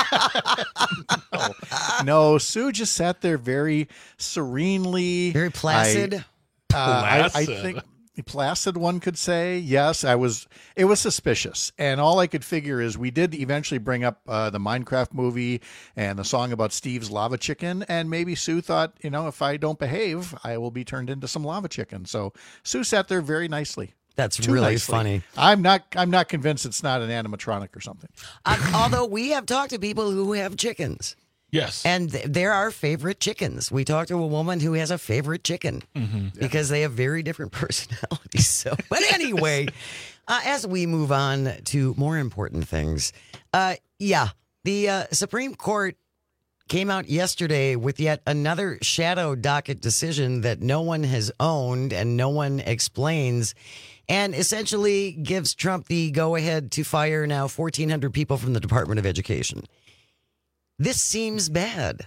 no, no, Sue just sat there very serenely. Very placid. I, uh, I, I Placid. think placid, one could say. Yes, I was. It was suspicious, and all I could figure is we did eventually bring up uh, the Minecraft movie and the song about Steve's lava chicken, and maybe Sue thought, you know, if I don't behave, I will be turned into some lava chicken. So Sue sat there very nicely. That's Too really nicely. funny. I'm not. I'm not convinced it's not an animatronic or something. Uh, although we have talked to people who have chickens. Yes. And th- they're our favorite chickens. We talked to a woman who has a favorite chicken Mm-hmm. because they have very different personalities. So, but anyway, uh, as we move on to more important things, uh, yeah, the uh, Supreme Court came out yesterday with yet another shadow docket decision that no one has owned and no one explains, and essentially gives Trump the go-ahead to fire now fourteen hundred people from the Department of Education. This seems bad.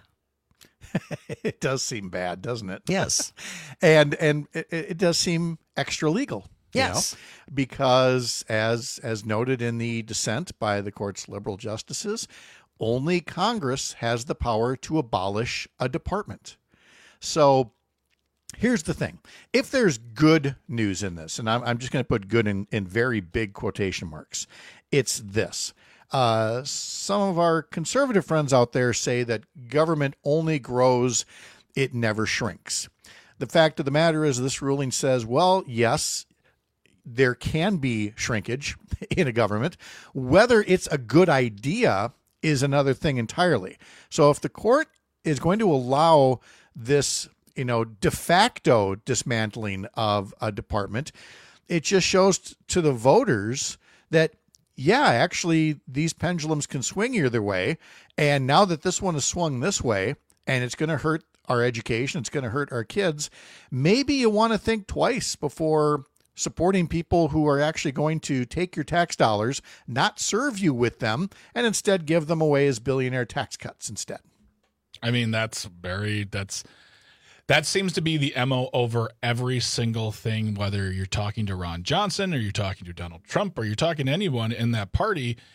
It does seem bad, doesn't it? Yes. and and it, it does seem extra legal. you Yes. know, because as as noted in the dissent by the court's liberal justices, only Congress has the power to abolish a department. So here's the thing. If there's good news in this, and I'm, I'm just going to put good in, in very big quotation marks, it's this. Uh, some of our conservative friends out there say that government only grows, it never shrinks. The fact of the matter is this ruling says, well, yes, there can be shrinkage in a government. Whether it's a good idea is another thing entirely. So if the court is going to allow this, you know, de facto dismantling of a department, it just shows to the voters that, yeah, actually, these pendulums can swing either way. And now that this one is swung this way, and it's going to hurt our education, it's going to hurt our kids, maybe you want to think twice before supporting people who are actually going to take your tax dollars, not serve you with them, and instead give them away as billionaire tax cuts instead. I mean, that's very, that's, that seems to be the M O over every single thing, whether you're talking to Ron Johnson or you're talking to Donald Trump or you're talking to anyone in that party.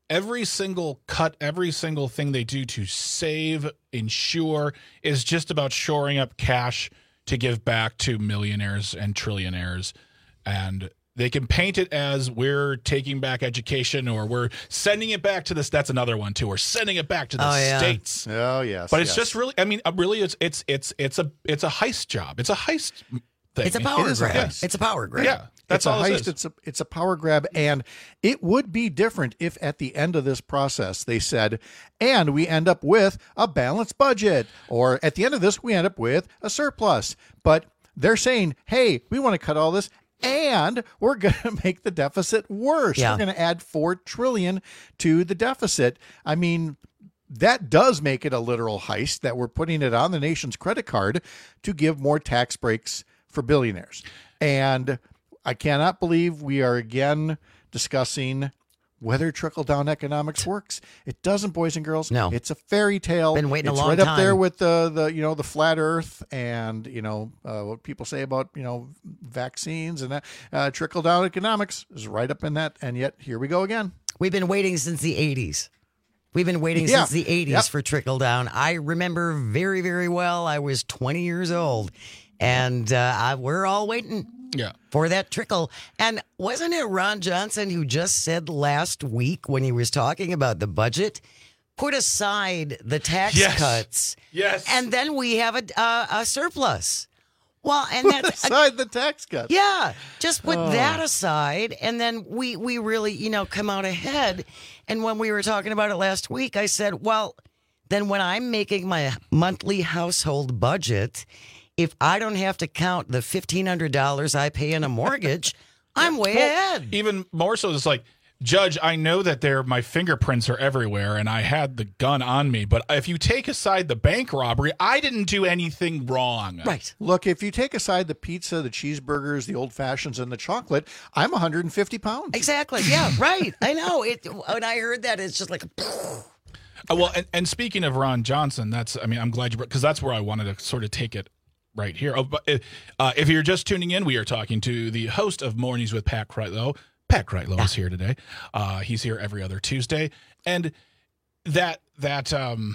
every single cut, every single thing they do to save, insure, is just about shoring up cash to give back to millionaires and trillionaires. And they can paint it as we're taking back education or we're sending it back to this. That's another one too. We're sending it back to the Oh, yeah. states. Oh yes, But it's yes. just really, I mean, uh, really, it's it's it's it's a it's a heist job. It's a heist thing. It's a power It is a grab. heist. It's a power grab. Yeah, that's it's a all it heist. is. It's a it's a power grab, and it would be different if at the end of this process they said, "And we end up with a balanced budget," or at the end of this we end up with a surplus. But they're saying, "Hey, we want to cut all this." And we're going to make the deficit worse. Yeah. We're going to add four trillion dollars to the deficit. I mean, that does make it a literal heist that we're putting it on the nation's credit card to give more tax breaks for billionaires. And I cannot believe we are again discussing whether trickle-down economics works. It doesn't, boys and girls. No. It's a fairy tale. Been waiting a it's long right up time. there with the, the you know the flat Earth and you know uh, what people say about you know vaccines and that uh, trickle-down economics is right up in that. And yet here we go again. We've been waiting since the eighties. We've been waiting Yeah. since the eighties Yep. for trickle down. I remember very, very well. I was twenty years old, and uh, I, we're all waiting Yeah. for that trickle. And wasn't it Ron Johnson who just said last week when he was talking about the budget, put aside the tax Yes. cuts, Yes. and then we have a, a, a surplus. Well, and Put that's aside the tax cuts. yeah, just put Oh. that aside, and then we we really you know come out ahead. And when we were talking about it last week, I said, well, then when I'm making my monthly household budget, if I don't have to count the fifteen hundred dollars I pay in a mortgage, I'm way Well, ahead. Even more so, it's like, Judge, I know that there my fingerprints are everywhere and I had the gun on me, but if you take aside the bank robbery, I didn't do anything wrong. Right. Look, if you take aside the pizza, the cheeseburgers, the old fashions, and the chocolate, I'm one hundred fifty pounds. Exactly. Yeah. Right. I know it. When I heard that, it's just like. Uh, well, and, and speaking of Ron Johnson, that's, I mean, I'm glad you, because that's where I wanted to sort of take it right here. Oh, but uh, if you're just tuning in, we are talking to the host of Mornings with Pat Kreitlow. Pat Kreitlow is here today. Uh, he's here every other Tuesday. And that that um,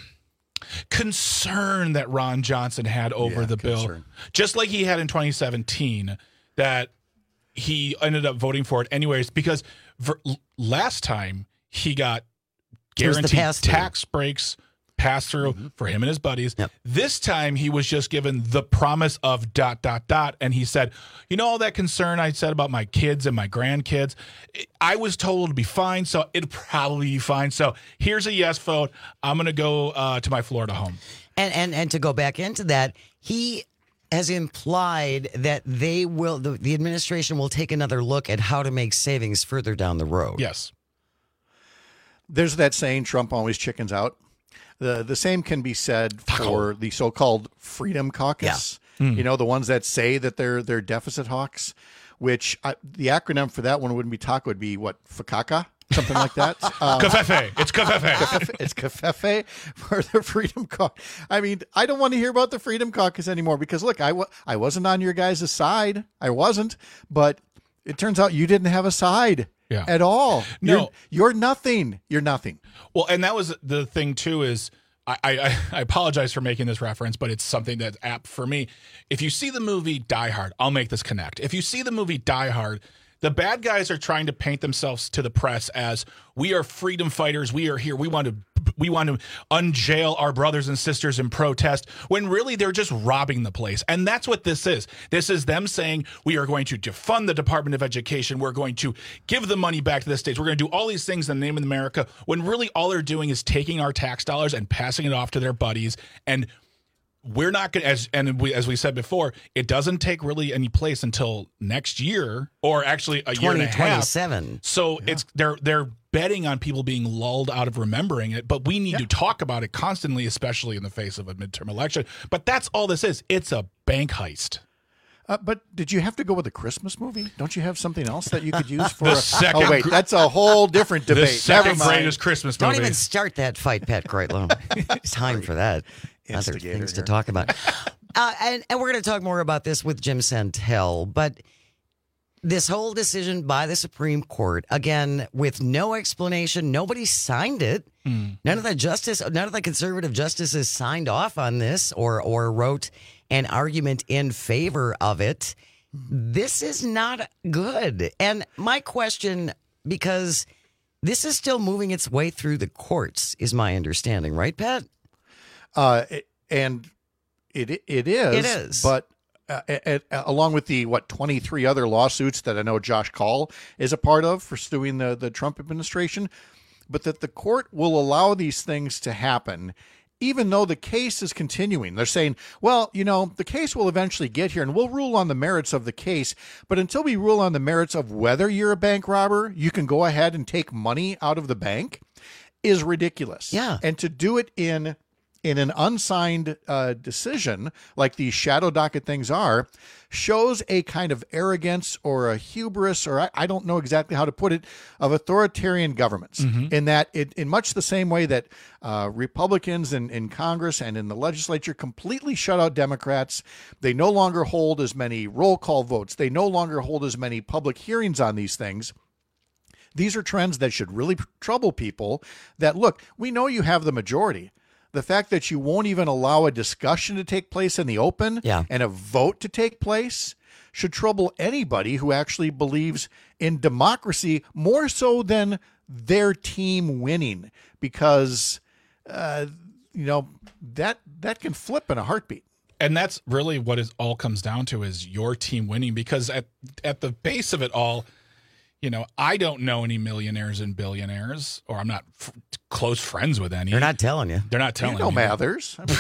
concern that Ron Johnson had over Yeah, the bill, concern. just like he had in twenty seventeen, that he ended up voting for it anyways, because ver- last time he got It was the guaranteed pass-through. tax breaks pass through Mm-hmm. for him and his buddies. Yep. This time he was just given the promise of dot, dot, dot. And he said, you know, all that concern I said about my kids and my grandkids, I was told it'd be fine. So it'd probably be fine. So here's a yes vote. I'm going to go uh, to my Florida home. And, and and to go back into that, he has implied that they will, the, the administration will take another look at how to make savings further down the road. Yes. There's that saying, Trump always chickens out. The the same can be said for the so-called Freedom Caucus. Yeah. Mm. You know, the ones that say that they're they're deficit hawks, which I, the acronym for that one wouldn't be TACA, would be what, FCACA? Something like that. Um, Cafefe. It's cafefe. Cafefe- It's Cafefe for the Freedom Caucus. I mean, I don't want to hear about the Freedom Caucus anymore because, look, I, w- I wasn't on your guys' side. I wasn't. But it turns out you didn't have a side Yeah. at all. No. You're, you're nothing. You're nothing. Well, and that was the thing too. Is I, I I apologize for making this reference, but it's something that's apt for me. If you see the movie Die Hard, I'll make this connect. If you see the movie Die Hard, the bad guys are trying to paint themselves to the press as we are freedom fighters. We are here. We want to we want to unjail our brothers and sisters in protest, when really they're just robbing the place. And that's what this is. This is them saying we are going to defund the Department of Education. We're going to give the money back to the states. We're going to do all these things in the name of America, when really all they're doing is taking our tax dollars and passing it off to their buddies. And we're not going to, as and we, as we said before, it doesn't take really any place until next year, or actually a year and a half. twenty twenty-seven. So it's they're they're betting on people being lulled out of remembering it, but we need to talk about it constantly, especially in the face of a midterm election. But that's all this is. It's a bank heist. Uh, but did you have to go with a Christmas movie? Don't you have something else that you could use for The a, second oh, wait, gr- that's a whole different The debate. second Never mind. greatest Christmas Don't movie. even start that fight, Pat Kreitlow. It's time for that. Other Instigator things to here. talk about. Uh, and, and we're going to talk more about this with Jim Santel. But this whole decision by the Supreme Court, again, with no explanation, nobody signed it. Mm. None of the justice, none of the conservative justices signed off on this or or wrote an argument in favor of it. This is not good. And my question, because this is still moving its way through the courts, is my understanding, right, Pat? Uh, and it it is. It is. But uh, at, at, along with the, what, twenty-three other lawsuits that I know Josh Kaul is a part of for suing the, the Trump administration, but that the court will allow these things to happen even though the case is continuing. They're saying, well, you know, the case will eventually get here and we'll rule on the merits of the case. But until we rule on the merits of whether you're a bank robber, you can go ahead and take money out of the bank is ridiculous. Yeah. And to do it in in an unsigned uh, decision, like these shadow docket things are, shows a kind of arrogance or a hubris, or I, I don't know exactly how to put it, of authoritarian governments. Mm-hmm. In that, it, in much the same way that uh, Republicans in, in Congress and in the legislature completely shut out Democrats, they no longer hold as many roll call votes. They no longer hold as many public hearings on these things. These are trends that should really trouble people that, look, we know you have the majority. The fact that you won't even allow a discussion to take place in the open yeah. and a vote to take place should trouble anybody who actually believes in democracy more so than their team winning, because, uh, you know, that that can flip in a heartbeat. And that's really what it all comes down to, is your team winning, because at at the base of it all, you know, I don't know any millionaires and billionaires, or I'm not f- close friends with any. They're not telling you. They're not telling you. Know you. Mathers. I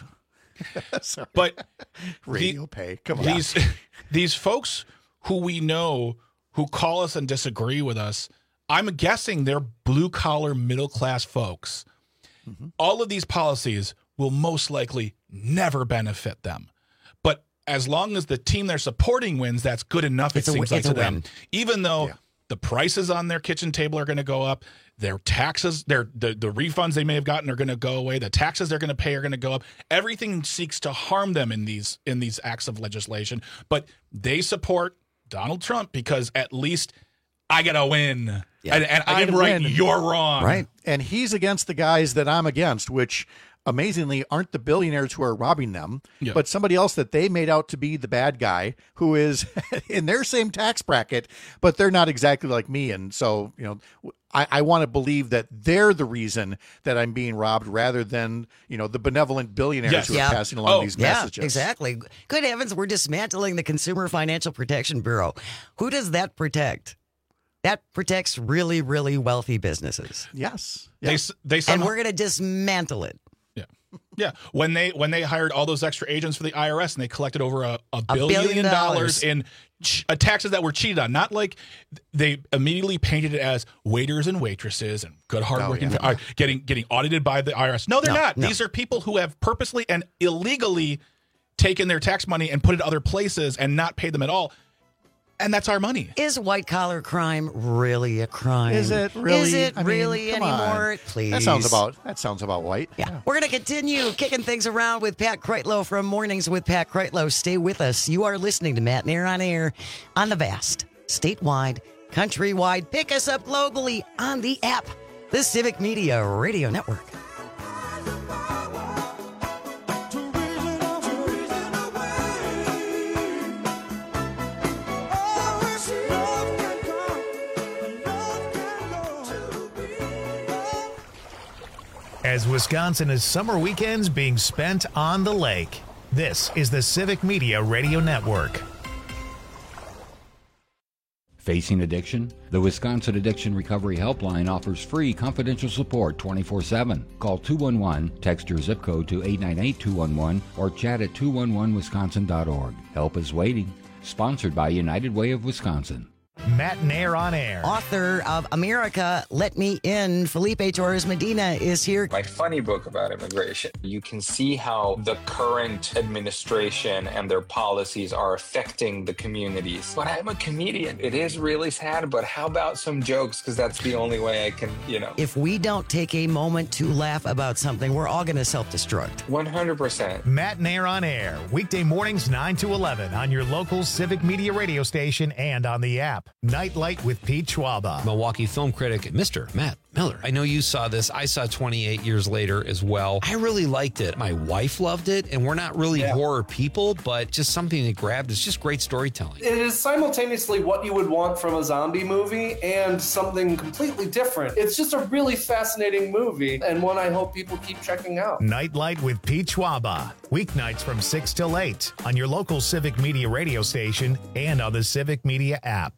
mean, sorry. But radio the, pay. Come on. These these folks who we know who call us and disagree with us, I'm guessing they're blue collar, middle class folks. Mm-hmm. All of these policies will most likely never benefit them. But as long as the team they're supporting wins, that's good enough, it's it a, seems like to them. Win. Even though yeah. the prices on their kitchen table are going to go up, their taxes, their the, the refunds they may have gotten are going to go away, the taxes they're going to pay are going to go up. Everything seeks to harm them in these in these acts of legislation. But they support Donald Trump because at least I got to win. Yeah. And, and I'm right, win. You're wrong. Right. And he's against the guys that I'm against, which amazingly aren't the billionaires who are robbing them, yeah. but somebody else that they made out to be the bad guy who is in their same tax bracket, but they're not exactly like me. And so, you know, I, I want to believe that they're the reason that I'm being robbed rather than, you know, the benevolent billionaires yes. who yeah. are passing along oh, these yeah, messages. Exactly. Good heavens, we're dismantling the Consumer Financial Protection Bureau. Who does that protect? That protects really, really wealthy businesses. Yes. They, they somehow- and we're going to dismantle it. Yeah, when they when they hired all those extra agents for the I R S and they collected over a, a, billion, a billion dollars in ch- uh, taxes that were cheated on, not like they immediately painted it as waiters and waitresses and good hardworking oh, yeah. uh, getting getting audited by the I R S. No, they're no, not. No. These are people who have purposely and illegally taken their tax money and put it other places and not paid them at all. And that's our money. Is white collar crime really a crime? Is it really? Is it I mean, really anymore? On. Please. That sounds about that sounds about white. Yeah. yeah. We're going to continue kicking things around with Pat Kreitlow from Mornings with Pat Kreitlow. Stay with us. You are listening to Matt and Air on Air on the vast, statewide, countrywide. Pick us up globally on the app, the Civic Media Radio Network. As Wisconsin is summer weekends being spent on the lake, this is the Civic Media Radio Network. Facing addiction? The Wisconsin Addiction Recovery Helpline offers free confidential support twenty-four seven. Call two one one, text your zip code to eight nine eight two one one, or chat at two one one wisconsin dot org. Help is waiting. Sponsored by United Way of Wisconsin. Matt Nair on Air. Author of America, Let Me In, Felipe Torres Medina is here. My funny book about immigration. You can see how the current administration and their policies are affecting the communities. But I'm a comedian. It is really sad, but how about some jokes? Because that's the only way I can, you know. If we don't take a moment to laugh about something, we're all going to self-destruct. one hundred percent. Matt Nair on Air, weekday mornings nine to eleven on your local Civic Media radio station and on the app. Nightlight with Pete Schwaba. Milwaukee film critic, Mister Matt Miller. I know you saw this. I saw twenty-eight years later as well. I really liked it. My wife loved it, and we're not really Yeah. horror people, but just something that grabbed. It's just great storytelling. It is simultaneously what you would want from a zombie movie and something completely different. It's just a really fascinating movie and one I hope people keep checking out. Nightlight with Pete Schwaba. Weeknights from six till eight on your local Civic Media radio station and on the Civic Media app.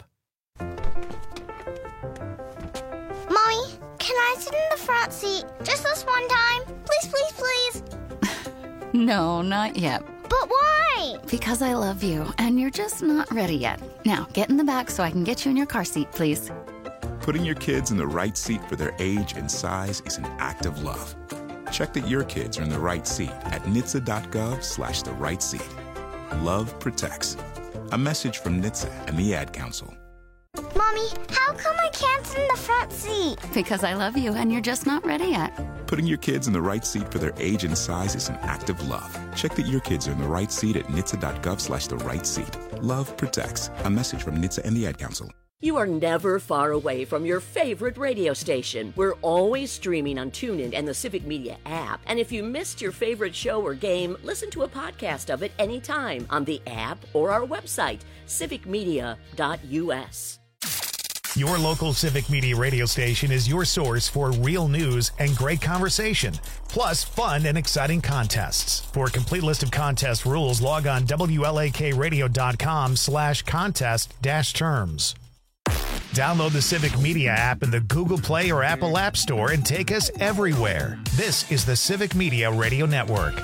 Mommy, can I sit in the front seat just this one time? Please, please, please. No, not yet. But why? Because I love you, and you're just not ready yet. Now, get in the back so I can get you in your car seat, please. Putting your kids in the right seat for their age and size is an act of love. Check that your kids are in the right seat at N H T S A dot gov slash the right seat. Love protects. A message from N H T S A and the Ad Council. Mommy, how come I can't sit in the front seat? Because I love you, and you're just not ready yet. Putting your kids in the right seat for their age and size is an act of love. Check that your kids are in the right seat at N H T S A dot gov slash the right seat. Love protects. A message from N H T S A and the Ad Council. You are never far away from your favorite radio station. We're always streaming on TuneIn and the Civic Media app. And if you missed your favorite show or game, listen to a podcast of it anytime on the app or our website, civic media dot u s. Your local Civic Media radio station is your source for real news and great conversation, plus fun and exciting contests. For a complete list of contest rules, log on W L A K radio dot com slash contest dash terms. Download the Civic Media app in the Google Play or Apple App Store and take us everywhere. This is the Civic Media Radio Network.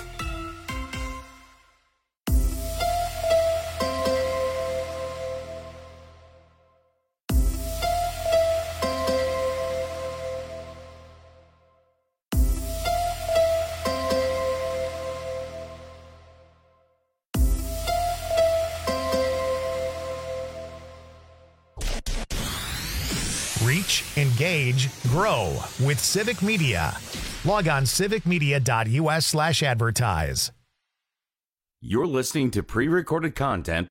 Reach, engage, grow with Civic Media. Log on civic media dot u s slash advertise. You're listening to pre-recorded content.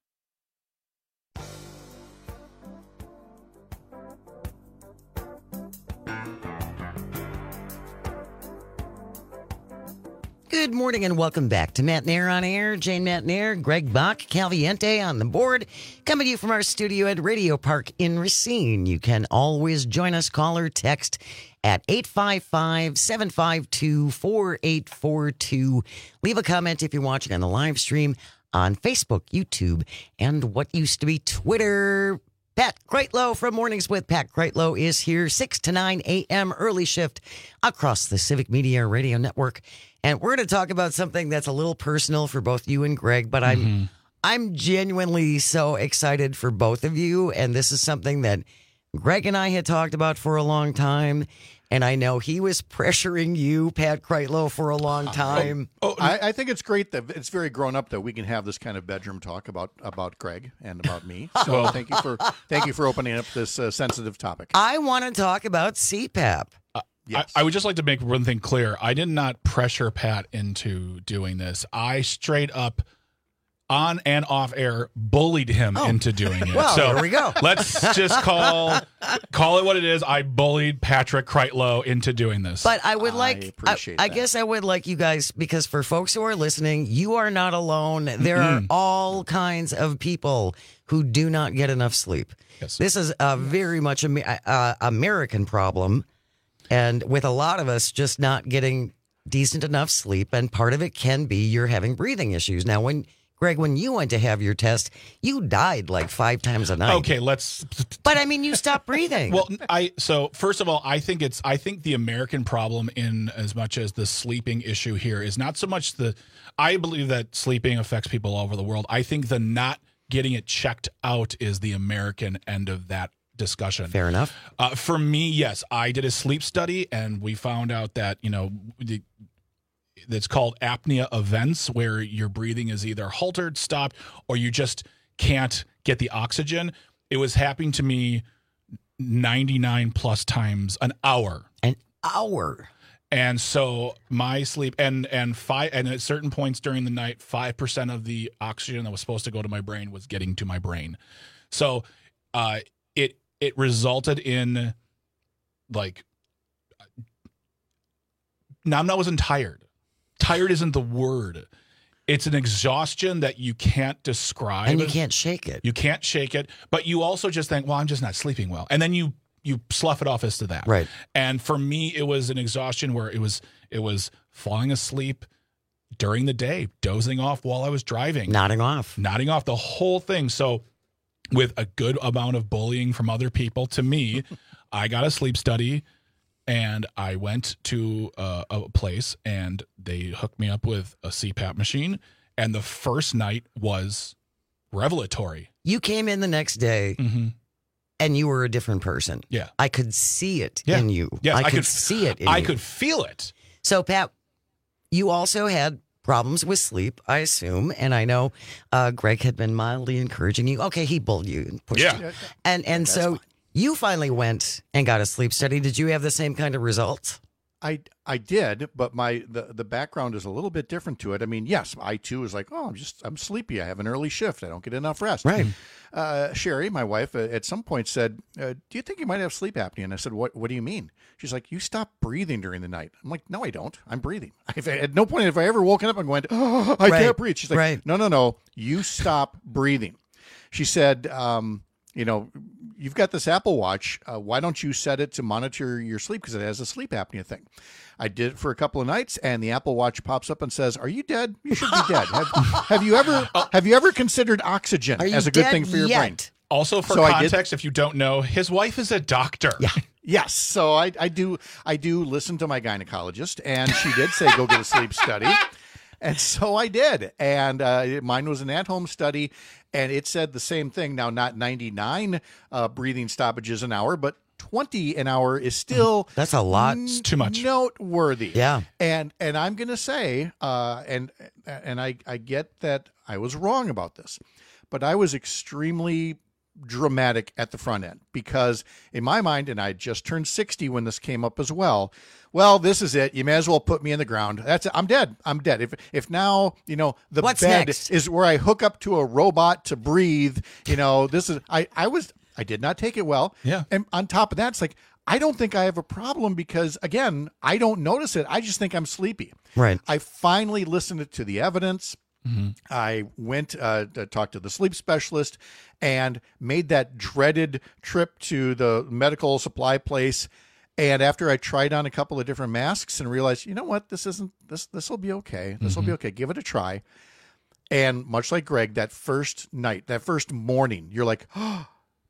Good morning and welcome back to Matt Nair on Air. Jane Matt Nair, Greg Bach, Calviente on the board. Coming to you from our studio at Radio Park in Racine. You can always join us, call or text at eight five five, seven five two, four eight four two. Leave a comment if you're watching on the live stream on Facebook, YouTube, and what used to be Twitter. Pat Kreitlow from Mornings with Pat Kreitlow is here, six to nine a.m. early shift across the Civic Media Radio Network. And we're going to talk about something that's a little personal for both you and Greg, but I'm mm-hmm. I'm genuinely so excited for both of you. And this is something that Greg and I had talked about for a long time. And I know he was pressuring you, Pat Kreitlow, for a long time. Oh, oh, I, I think it's great that it's very grown up that we can have this kind of bedroom talk about about Greg and about me. So thank you for thank you for opening up this uh, sensitive topic. I want to talk about C PAP. Uh, yes. I, I would just like to make one thing clear. I did not pressure Pat into doing this. I straight up, on and off air, bullied him oh. into doing it. Well, so there we go. Let's just call call it what it is. I bullied Patrick Kreitlow into doing this. But I would like, I, appreciate I, I that. guess I would like you guys, because for folks who are listening, you are not alone. There Mm-mm. are all kinds of people who do not get enough sleep. Yes. This is a very much a uh, American problem, and with a lot of us just not getting decent enough sleep, and part of it can be you're having breathing issues. Now, when Greg, when you went to have your test, you died like five times a night. Okay, let's. But I mean, you stopped breathing. Well, I so first of all, I think it's I think the American problem, in as much as the sleeping issue here, is not so much the. I believe that sleeping affects people all over the world. I think the not getting it checked out is the American end of that discussion. Fair enough. Uh, for me, yes, I did a sleep study, and we found out that, you know, the, it's called apnea events, where your breathing is either halted, stopped, or you just can't get the oxygen. It was happening to me ninety-nine plus times an hour. An hour. And so my sleep and and five and at certain points during the night, five percent of the oxygen that was supposed to go to my brain was getting to my brain. So uh, it it resulted in like now I wasn't tired. Tired isn't the word. It's an exhaustion that you can't describe. And you can't shake it. You can't shake it. But you also just think, well, I'm just not sleeping well. And then you you slough it off as to that. Right. And for me, it was an exhaustion where it was it was falling asleep during the day, dozing off while I was driving. Nodding off. Nodding off, the whole thing. So with a good amount of bullying from other people to me, I got a sleep study. And I went to uh, a place, and they hooked me up with a C PAP machine. And the first night was revelatory. You came in the next day, mm-hmm. and you were a different person. Yeah. I could see it yeah. in you. Yeah, I, I could, could see it in I you. could feel it. So, Pat, you also had problems with sleep, I assume. And I know uh, Greg had been mildly encouraging you. Okay, he bullied you and pushed yeah. you. And, and so... Fine. You finally went and got a sleep study. Did you have the same kind of results? I I did, but my the, the background is a little bit different to it. I mean, yes, I too was like, oh, I'm just I'm sleepy. I have an early shift. I don't get enough rest. Right. Uh, Sherry, my wife, uh, at some point said, uh, "Do you think you might have sleep apnea?" And I said, "What? What do you mean?" She's like, "You stop breathing during the night." I'm like, "No, I don't. I'm breathing. I've, at no point have I ever woken up and went, oh, I right. can't breathe." She's like, right. "No, no, no. You stop breathing." She said, um, "You know." You've got this Apple Watch. Uh, why don't you set it to monitor your sleep? Because it has a sleep apnea thing. I did it for a couple of nights, and the Apple Watch pops up and says, "Are you dead? You should be dead. Have, have you ever have you ever considered oxygen as a good thing for your yet? brain?" Also, for so context, if you don't know, his wife is a doctor. Yeah. Yes. So I, I do I do listen to my gynecologist, and she did say go get a sleep study. And so I did. And uh, mine was an at-home study, and it said the same thing. Now, not ninety-nine uh, breathing stoppages an hour, but twenty an hour is still that's a lot. N- it's too much. Noteworthy. Yeah. And and I'm going to say, uh, and and I, I get that I was wrong about this, but I was extremely dramatic at the front end because in my mind, and I just turned sixty when this came up as well. Well, this is it. You may as well put me in the ground. That's it. I'm dead. I'm dead. If if now, you know, the What's bed next? is where I hook up to a robot to breathe, you know, this is, I, I was, I did not take it well. Yeah. And on top of that, it's like, I don't think I have a problem because, again, I don't notice it. I just think I'm sleepy. Right. I finally listened to the evidence. Mm-hmm. I went uh, to talk to the sleep specialist and made that dreaded trip to the medical supply place. And after I tried on a couple of different masks and realized, you know what, this isn't, this, this will be okay. This will Mm-hmm. be okay. Give it a try. And much like Greg, that first night, that first morning, you're like, oh,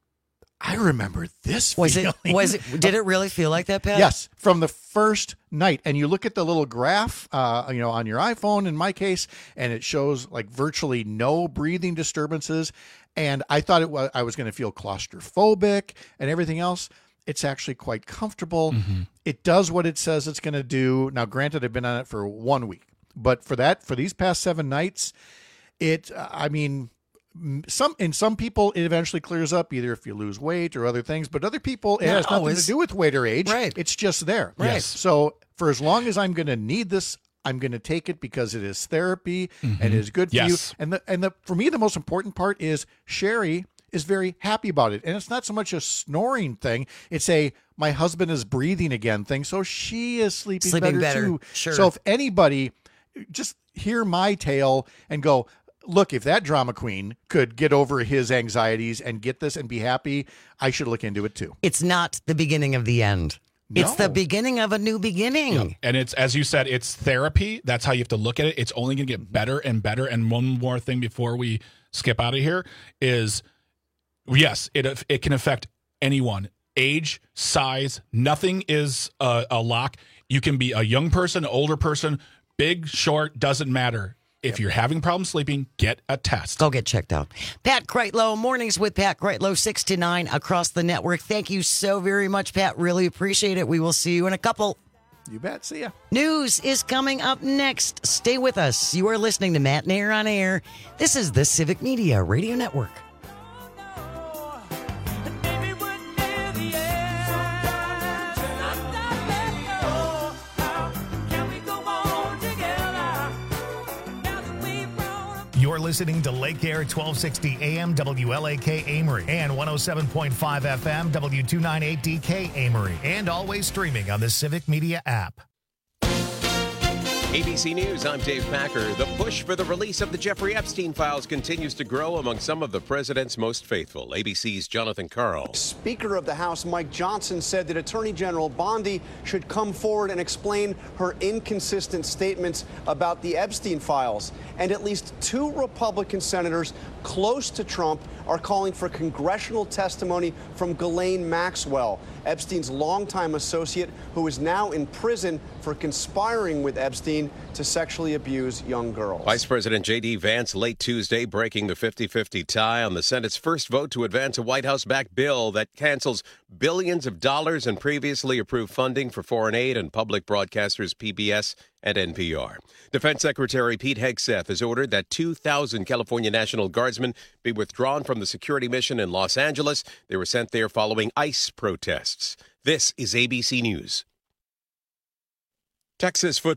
I remember this Was feeling. it, was it, did it really feel like that, Pat? Yes, from the first night. And you look at the little graph, uh, you know, on your iPhone, in my case, and it shows like virtually no breathing disturbances. And I thought it was, I was going to feel claustrophobic and everything else. It's actually quite comfortable. Mm-hmm. It does what it says it's going to do. Now, granted, I've been on it for one week, but for that, for these past seven nights, it, I mean, some in some people it eventually clears up, either if you lose weight or other things. But other people, it Not has nothing always. to do with weight or age. Right. It's just there. Right. Yes. So for as long as I'm going to need this, I'm going to take it because it is therapy Mm-hmm. and it is good for Yes. you. And the and the for me, the most important part is Sherry is very happy about it. And it's not so much a snoring thing. It's a, my husband is breathing again thing. So she is sleeping, Sleeping better, better. too. Sure. So if anybody, just hear my tale and go, look, if that drama queen could get over his anxieties and get this and be happy, I should look into it too. It's not the beginning of the end. It's the No. beginning of a new beginning. And it's, as you said, it's therapy. That's how you have to look at it. It's only going to get better and better. And one more thing before we skip out of here is, yes, it it can affect anyone, age, size. Nothing is a, a lock. You can be a young person, older person, big, short, doesn't matter. If you're having problems sleeping, get a test. Go get checked out. Pat Kreitlow, mornings with Pat Kreitlow, six to nine across the network. Thank you so very much, Pat. Really appreciate it. We will see you in a couple. You bet. See ya. News is coming up next. Stay with us. You are listening to Matt Nair on Air. This is the Civic Media Radio Network. You're listening to Lake Air twelve sixty A M W L A K Amory and one oh seven point five F M W two ninety-eight D K Amory, and always streaming on the Civic Media app. A B C News, I'm Dave Packer. The push for the release of the Jeffrey Epstein files continues to grow among some of the president's most faithful. A B C's Jonathan Karl. Speaker of the House Mike Johnson said that Attorney General Bondi should come forward and explain her inconsistent statements about the Epstein files. And at least two Republican senators close to Trump are calling for congressional testimony from Ghislaine Maxwell, Epstein's longtime associate, who is now in prison for conspiring with Epstein to sexually abuse young girls. Vice President J D. Vance late Tuesday breaking the fifty-fifty tie on the Senate's first vote to advance a White House-backed bill that cancels billions of dollars in previously approved funding for foreign aid and public broadcasters P B S and N P R. Defense Secretary Pete Hegseth has ordered that two thousand California National Guardsmen be withdrawn from the security mission in Los Angeles. They were sent there following ICE protests. This is A B C News. Texas football